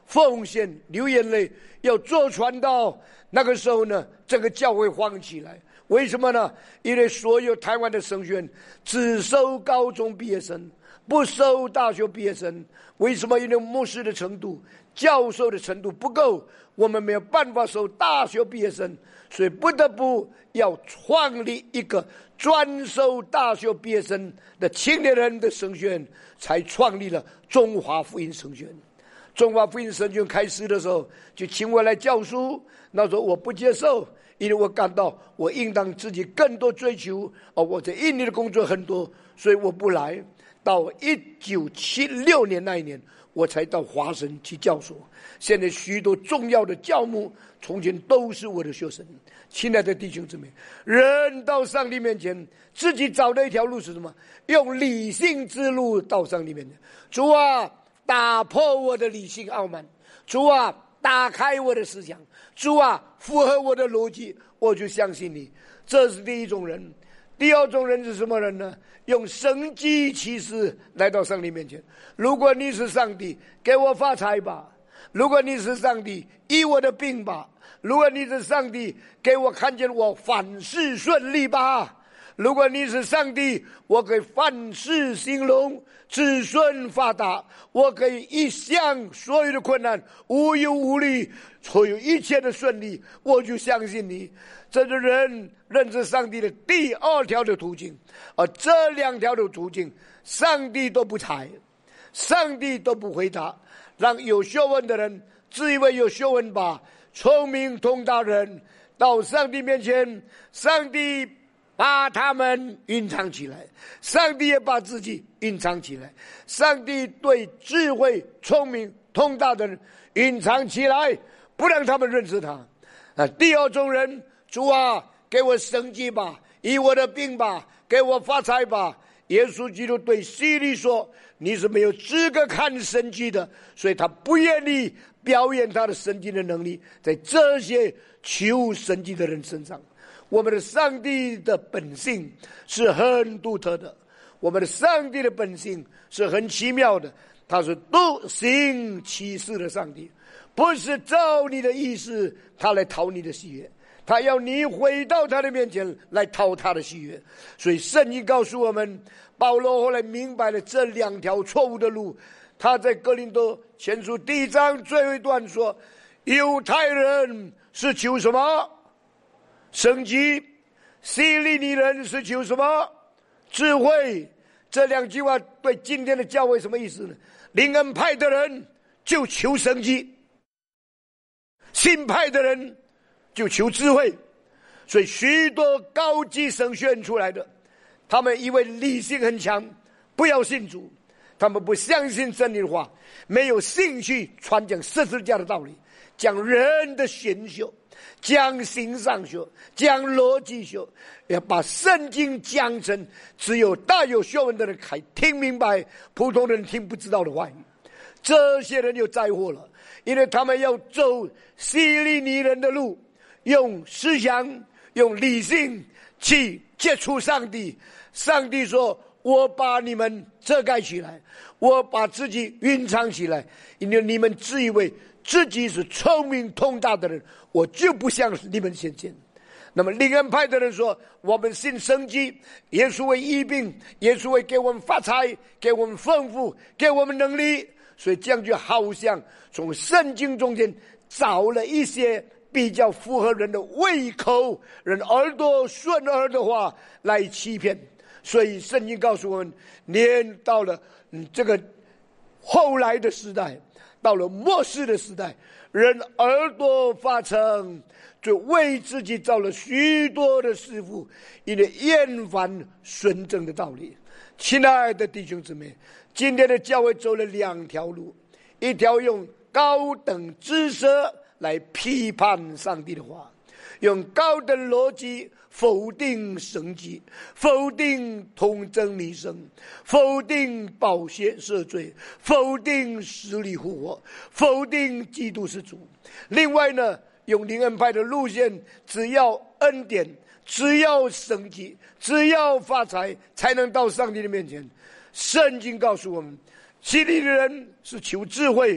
Speaker 1: 奉献、流眼泪，要做传道。那个时候呢，整个教会晃起来。为什么呢？因为所有台湾的神学院只收高中毕业生，不收大学毕业生。为什么？因为牧师的程度、教授的程度不够，我们没有办法收大学毕业生，所以不得不要创立一个专收大学毕业生的青年人的神学院，才创立了中华福音神学院。中华福音神学院开始的时候，就请我来教书，那时候我不接受，因为我感到我应当自己更多追求，哦，我在印尼的工作很多，所以我不来。到一九七六年那一年，我才到华神去教书。现在许多重要的教牧，从前都是我的学生。亲爱的弟兄姊妹，人到上帝面前，自己找的一条路是什么？用理性之路到上帝面前。主啊，打破我的理性傲慢，主啊，打开我的思想，主啊，符合我的逻辑，我就相信你。这是第一种人。第二种人是什么人呢？用神迹奇事来到上帝面前。如果你是上帝，给我发财吧；如果你是上帝，医我的病吧；如果你是上帝，给我看见我凡事顺利吧；如果你是上帝，我可以凡事兴隆，子孙发达，我可以一向所有的困难无忧无虑，所有一切的顺利，我就相信你。这是人认识上帝的第二条的途径，而这两条的途径，上帝都不睬，上帝都不回答，让有学问的人自以为有学问吧，聪明通达人到上帝面前，上帝把他们隐藏起来，上帝也把自己隐藏起来，上帝对智慧、聪明、通达的人隐藏起来，不让他们认识他。啊，第二种人，主啊，给我生机吧，医我的病吧，给我发财吧。耶稣基督对希律说，你是没有资格看神迹的，所以他不愿意表演他的神迹的能力在这些求神迹的人身上。我们的上帝的本性是很独特的，我们的上帝的本性是很奇妙的，他是独行其事的上帝，不是照你的意思他来讨你的喜悦，他要你回到他的面前来讨他的喜悦。所以圣经告诉我们，保罗后来明白了这两条错误的路。他在哥林多前书第一章最后一段说，犹太人是求什么？神迹。希利尼人是求什么？智慧。这两句话对今天的教会什么意思呢？灵恩派的人就求神迹，新派的人就求智慧。所以许多高级神学院出来的，他们以为理性很强，不要信主，他们不相信真理的话，没有兴趣传讲十字架的道理，讲人的玄学，讲形上学，讲逻辑学，要把圣经讲成只有大有学问的人才听明白，普通人听不知道的话语。这些人就灾祸了，因为他们要走希利尼人的路，用思想用理性去接触上帝。上帝说，我把你们遮盖起来，我把自己隐藏起来，因为你们自以为自己是聪明通达的人，我就不向你们显现。那么灵恩派的人说，我们信神迹，耶稣会医病，耶稣会给我们发财，给我们丰富，给我们能力。所以这样就好像从圣经中间找了一些比较符合人的胃口、人耳朵顺耳的话来欺骗。所以圣经告诉我们，连到了、嗯、这个后来的时代，到了末世的时代，人耳朵发沉，就为自己造了许多的师傅，因为厌烦纯正的道理。亲爱的弟兄姊妹，今天的教会走了两条路，一条用高等知识来批判上帝的话，用高等逻辑否定神迹，否定童真弥生，否定宝血赦罪，否定死里复活，否定基督是主。另外呢，用灵恩派的路线，只要恩典，只要神迹，只要发财，才能到上帝的面前。圣经告诉我们，希利尼人是求智慧，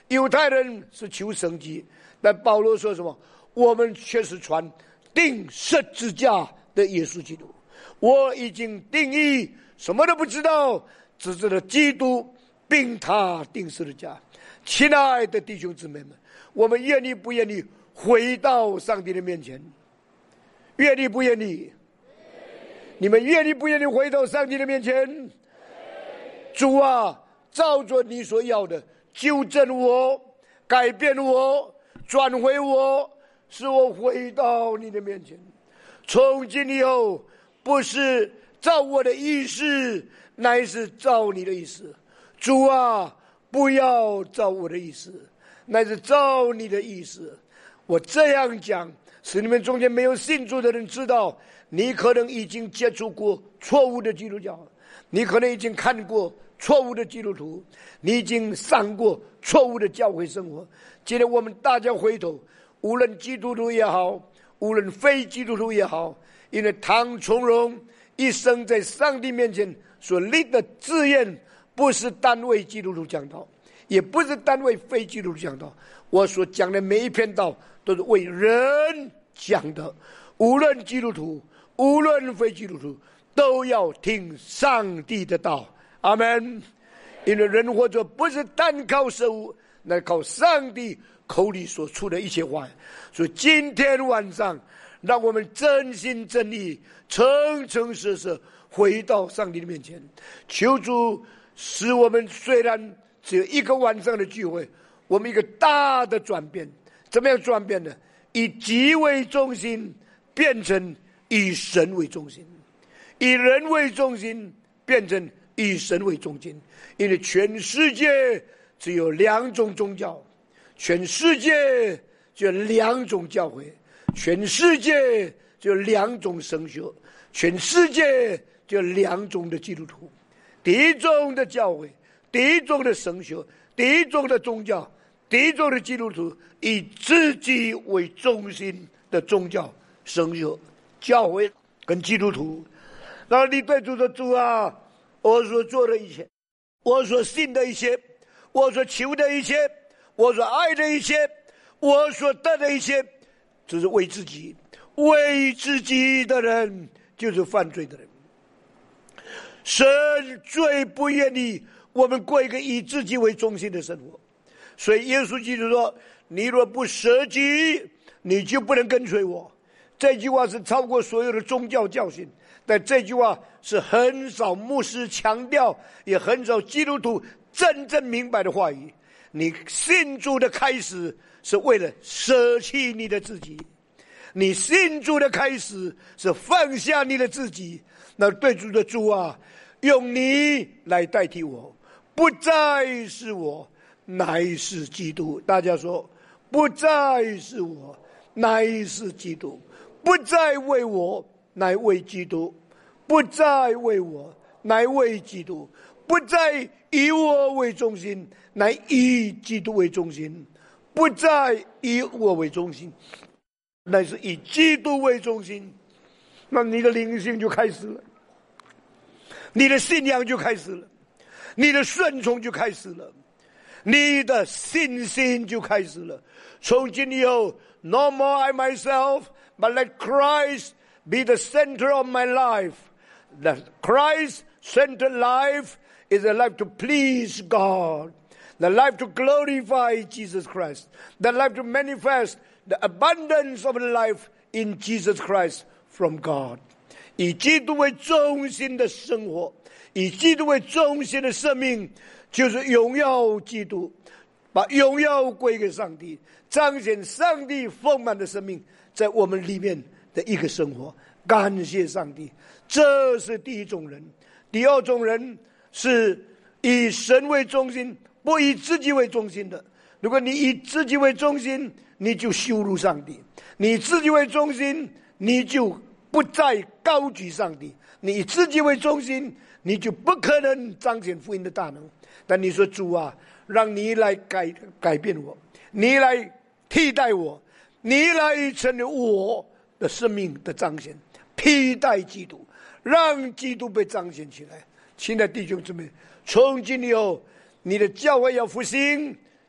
Speaker 1: 犹太人是求生机，但保罗说什么？我们却是传钉十字架的耶稣基督。我已经定义，什么都不知道，只知道基督并他钉十字架。亲爱的弟兄姊妹们，我们愿意不愿意回到上帝的面前？愿意不愿意？你们愿意不愿意回到上帝的面前？主啊，照着你所要的纠正我，改变我，转回我，使我回到你的面前。从今以后，不是照我的意思，乃是照你的意思。主啊，不要照我的意思，乃是照你的意思。我这样讲，使你们中间没有信主的人知道，你可能已经接触过错误的基督教，你可能已经看过错误的基督徒，你已经上过错误的教会生活。今天我们大家回头，无论基督徒也好，无论非基督徒也好，因为唐从容一生在上帝面前所立的志愿，不是单为基督徒讲道，也不是单为非基督徒讲道。我所讲的每一篇道都是为人讲的，无论基督徒，无论非基督徒，都要听上帝的道。阿们。因为人活着不是单靠食物，乃靠上帝口里所出的一切话。所以今天晚上，让我们真心真意、诚诚实实回到上帝的面前，求主使我们虽然只有一个晚上的聚会，我们一个大的转变。怎么样转变呢？以己为中心变成以神为中心，以人为中心变成以神为中心。因为全世界只有两种宗教，全世界只有两种教会，全世界只有两种神学，全世界只有两种的基督徒。第一种的教会，第一种的神学，第一种的宗教，第一种的基督徒，以自己为中心的宗教、神学、教会跟基督徒。然后你对主说：主啊，我所做的一切，我所信的一切，我所求的一切，我所爱的一切，我所得的一切，只是为自己。为自己的人就是犯罪的人。神最不愿意我们过一个以自己为中心的生活。所以耶稣基督说：你若不舍己，你就不能跟随我。这句话是超过所有的宗教教训，但这句话是很少牧师强调，也很少基督徒真正明白的话语。你信主的开始是为了舍弃你的自己，你信主的开始是放下你的自己。那对主的主啊，用你来代替我，不再是我，乃是基督。大家说，不再是我，乃是基督。不再为我，乃为基督。不再为我，乃为基督。不再以我为中心，乃以基督为中心。不再以我为中心，乃是以基督为中心。那你的灵性就开始了，你的信仰就开始了，你的顺从就开始了，你的信心就开始了。从今以后 ，No more I myself, but let Christ be the center of my life. The Christ-centered life is a life to please God, the life to glorify Jesus Christ, the life to manifest the abundance of life in Jesus Christ from God. 以基督为中心的生活，以基督为中心的生命，就是荣耀基督，把荣耀归给上帝，彰显上帝丰满的生命在我们里面的一个生活。感谢上帝，这是第一种人。第二种人是以神为中心，不以自己为中心的。如果你以自己为中心，你就羞辱上帝；你以自己为中心，你就不再高举上帝；你以自己为中心，你就不可能彰显福音的大能。但你说主啊，让你来改改变我，你来替代我，你来成为我的生命的彰显，替代基督，让基督被彰显起来。亲爱的弟兄姊妹，从今以后，你的教会要复兴，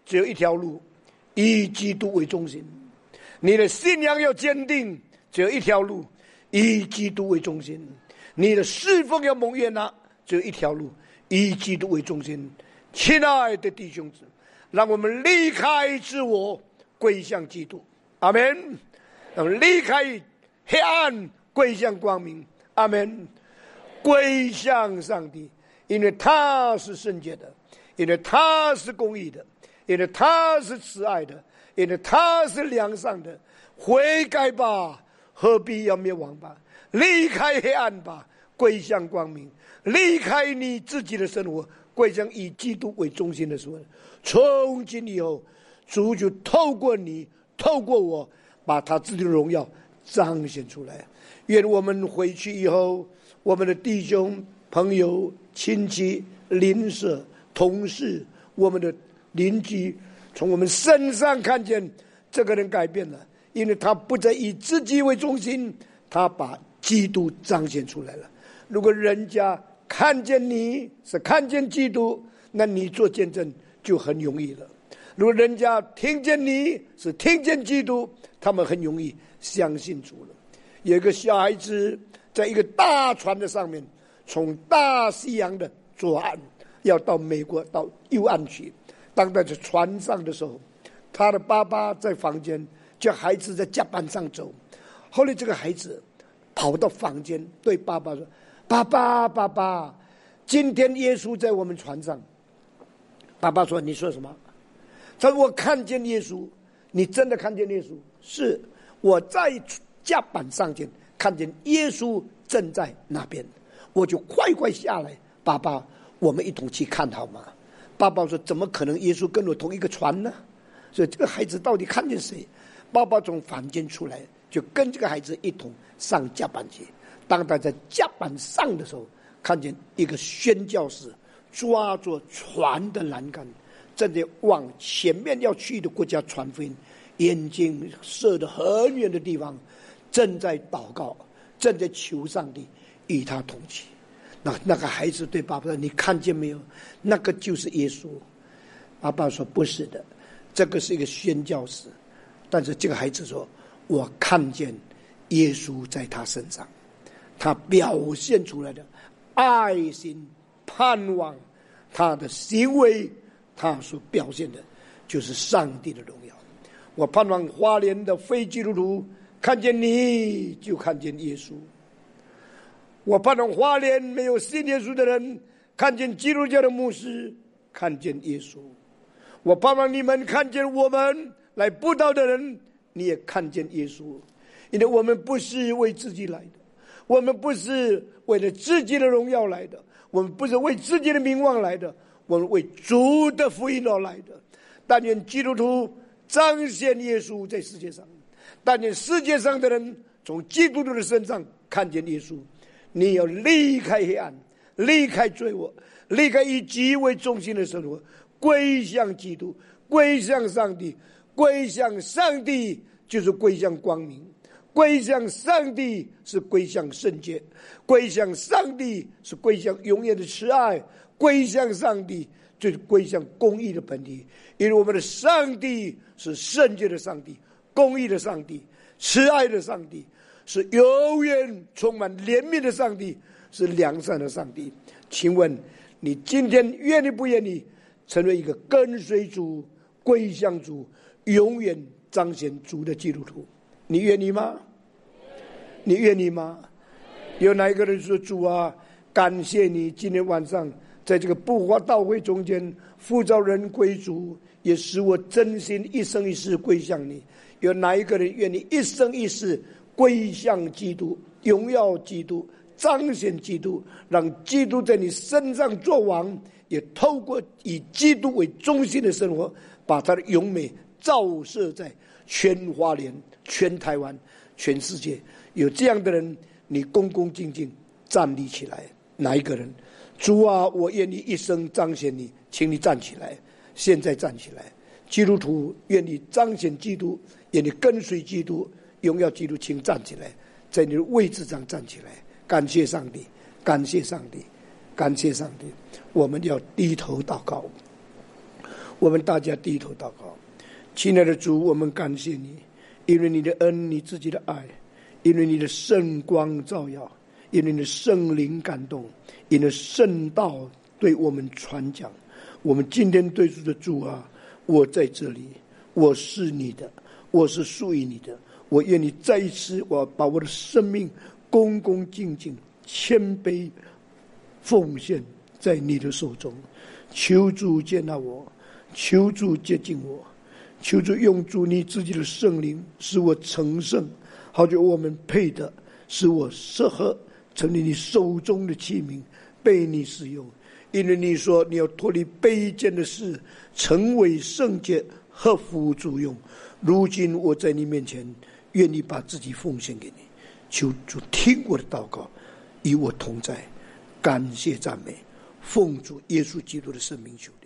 Speaker 1: 只有一条路，以基督为中心。你的信仰要坚定，只有一条路，以基督为中心。你的侍奉要蒙悦纳，只有一条路，以基督为中心。亲爱的弟兄姊妹，让我们离开自我，归向基督。阿们。让我们离开黑暗，归向光明。阿们。归向上帝，因为他是圣洁的，因为他是公义的，因为他是慈爱的，因为他是良善的。悔改吧，何必要灭亡吧？离开黑暗吧，归向光明。离开你自己的生活，归向以基督为中心的生活。从今以后，主就透过你，透过我，把他自己的荣耀彰显出来。愿我们回去以后，我们的弟兄朋友亲戚邻舍同事，我们的邻居，从我们身上看见这个人改变了，因为他不再以自己为中心，他把基督彰显出来了。如果人家看见你是看见基督，那你做见证就很容易了。如果人家听见你是听见基督，他们很容易相信主了。有一个小孩子在一个大船的上面，从大西洋的左岸要到美国到右岸去。当他在船上的时候，他的爸爸在房间，叫孩子在甲板上走。后来这个孩子跑到房间对爸爸说：爸爸爸爸，今天耶稣在我们船上。爸爸说：你说什么？他说：我看见耶稣。你真的看见耶稣？是，我在甲板上见看见耶稣正在那边，我就快快下来，爸爸，我们一同去看好吗？爸爸说：怎么可能耶稣跟我同一个船呢？所以这个孩子到底看见谁？爸爸从房间出来，就跟这个孩子一同上甲板去。当他在甲板上的时候，看见一个宣教士抓着船的栏杆，正在往前面要去的国家传福音，眼睛射得很远的地方，正在祷告，正在求上帝与他同去。那那个孩子对爸爸说：你看见没有？那个就是耶稣。爸爸说：不是的，这个是一个宣教士。但是这个孩子说：我看见耶稣在他身上，他表现出来的爱心、盼望，他的行为，他所表现的就是上帝的荣耀。我盼望花莲的非基督徒看见你就看见耶稣。我盼望花莲没有信耶稣的人看见基督教的牧师，看见耶稣。我盼望你们看见我们来布道的人，你也看见耶稣。因为我们不是为自己来的，我们不是为了自己的荣耀来的，我们不是为自己的名望来的，我们为主的福音而来的。但愿基督徒彰显耶稣在世界上，但愿世界上的人从基督徒的身上看见耶稣。你要离开黑暗，离开罪恶，离开以己为中心的生活，归向基督，归向上帝。归向上帝就是归向光明，归向上帝是归向圣洁，归向上帝是归向永远的慈爱，归向上帝就是归向公义的本体。因为我们的上帝是圣洁的上帝，公义的上帝，慈爱的上帝，是永远充满怜悯的上帝，是良善的上帝。请问你今天愿意不愿意成为一个跟随主、归向主、永远彰显主的基督徒？你愿意吗？你愿意吗？有哪一个人说：主啊，感谢你今天晚上在这个布花道会中间呼召人归主，也使我真心一生一世归向你。有哪一个人愿意一生一世归向基督，荣耀基督，彰显基督，让基督在你身上作王，也透过以基督为中心的生活，把他的荣美照射在全花莲、全台湾、全世界。有这样的人，你恭恭敬敬站立起来。哪一个人？主啊，我愿意一生彰显你，请你站起来，现在站起来。基督徒愿意彰显基督，愿意跟随基督，荣耀基督，请站起来，在你的位置上站起来。感谢上帝，感谢上帝，感谢上帝。我们要低头祷告。 我们大家低头祷告。亲爱的主，我们感谢你，因为你的恩，你自己的爱，因为你的圣光照耀，因为你的圣灵感动，因为圣道对我们传讲。我们今天对主的主啊，我在这里，我是你的，我是属于你的，我愿你再一次，我把我的生命恭恭敬敬谦卑奉献在你的手中。求主接纳我，求主接近我，求主用主你自己的圣灵使我成圣，好叫我们配的使我适合成为你手中的器皿，被你使用。因为你说你要脱离卑贱的事，成为圣洁，合乎主用。如今我在你面前，愿意把自己奉献给你。求主听我的祷告，与我同在。感谢赞美，奉主耶稣基督的圣名求。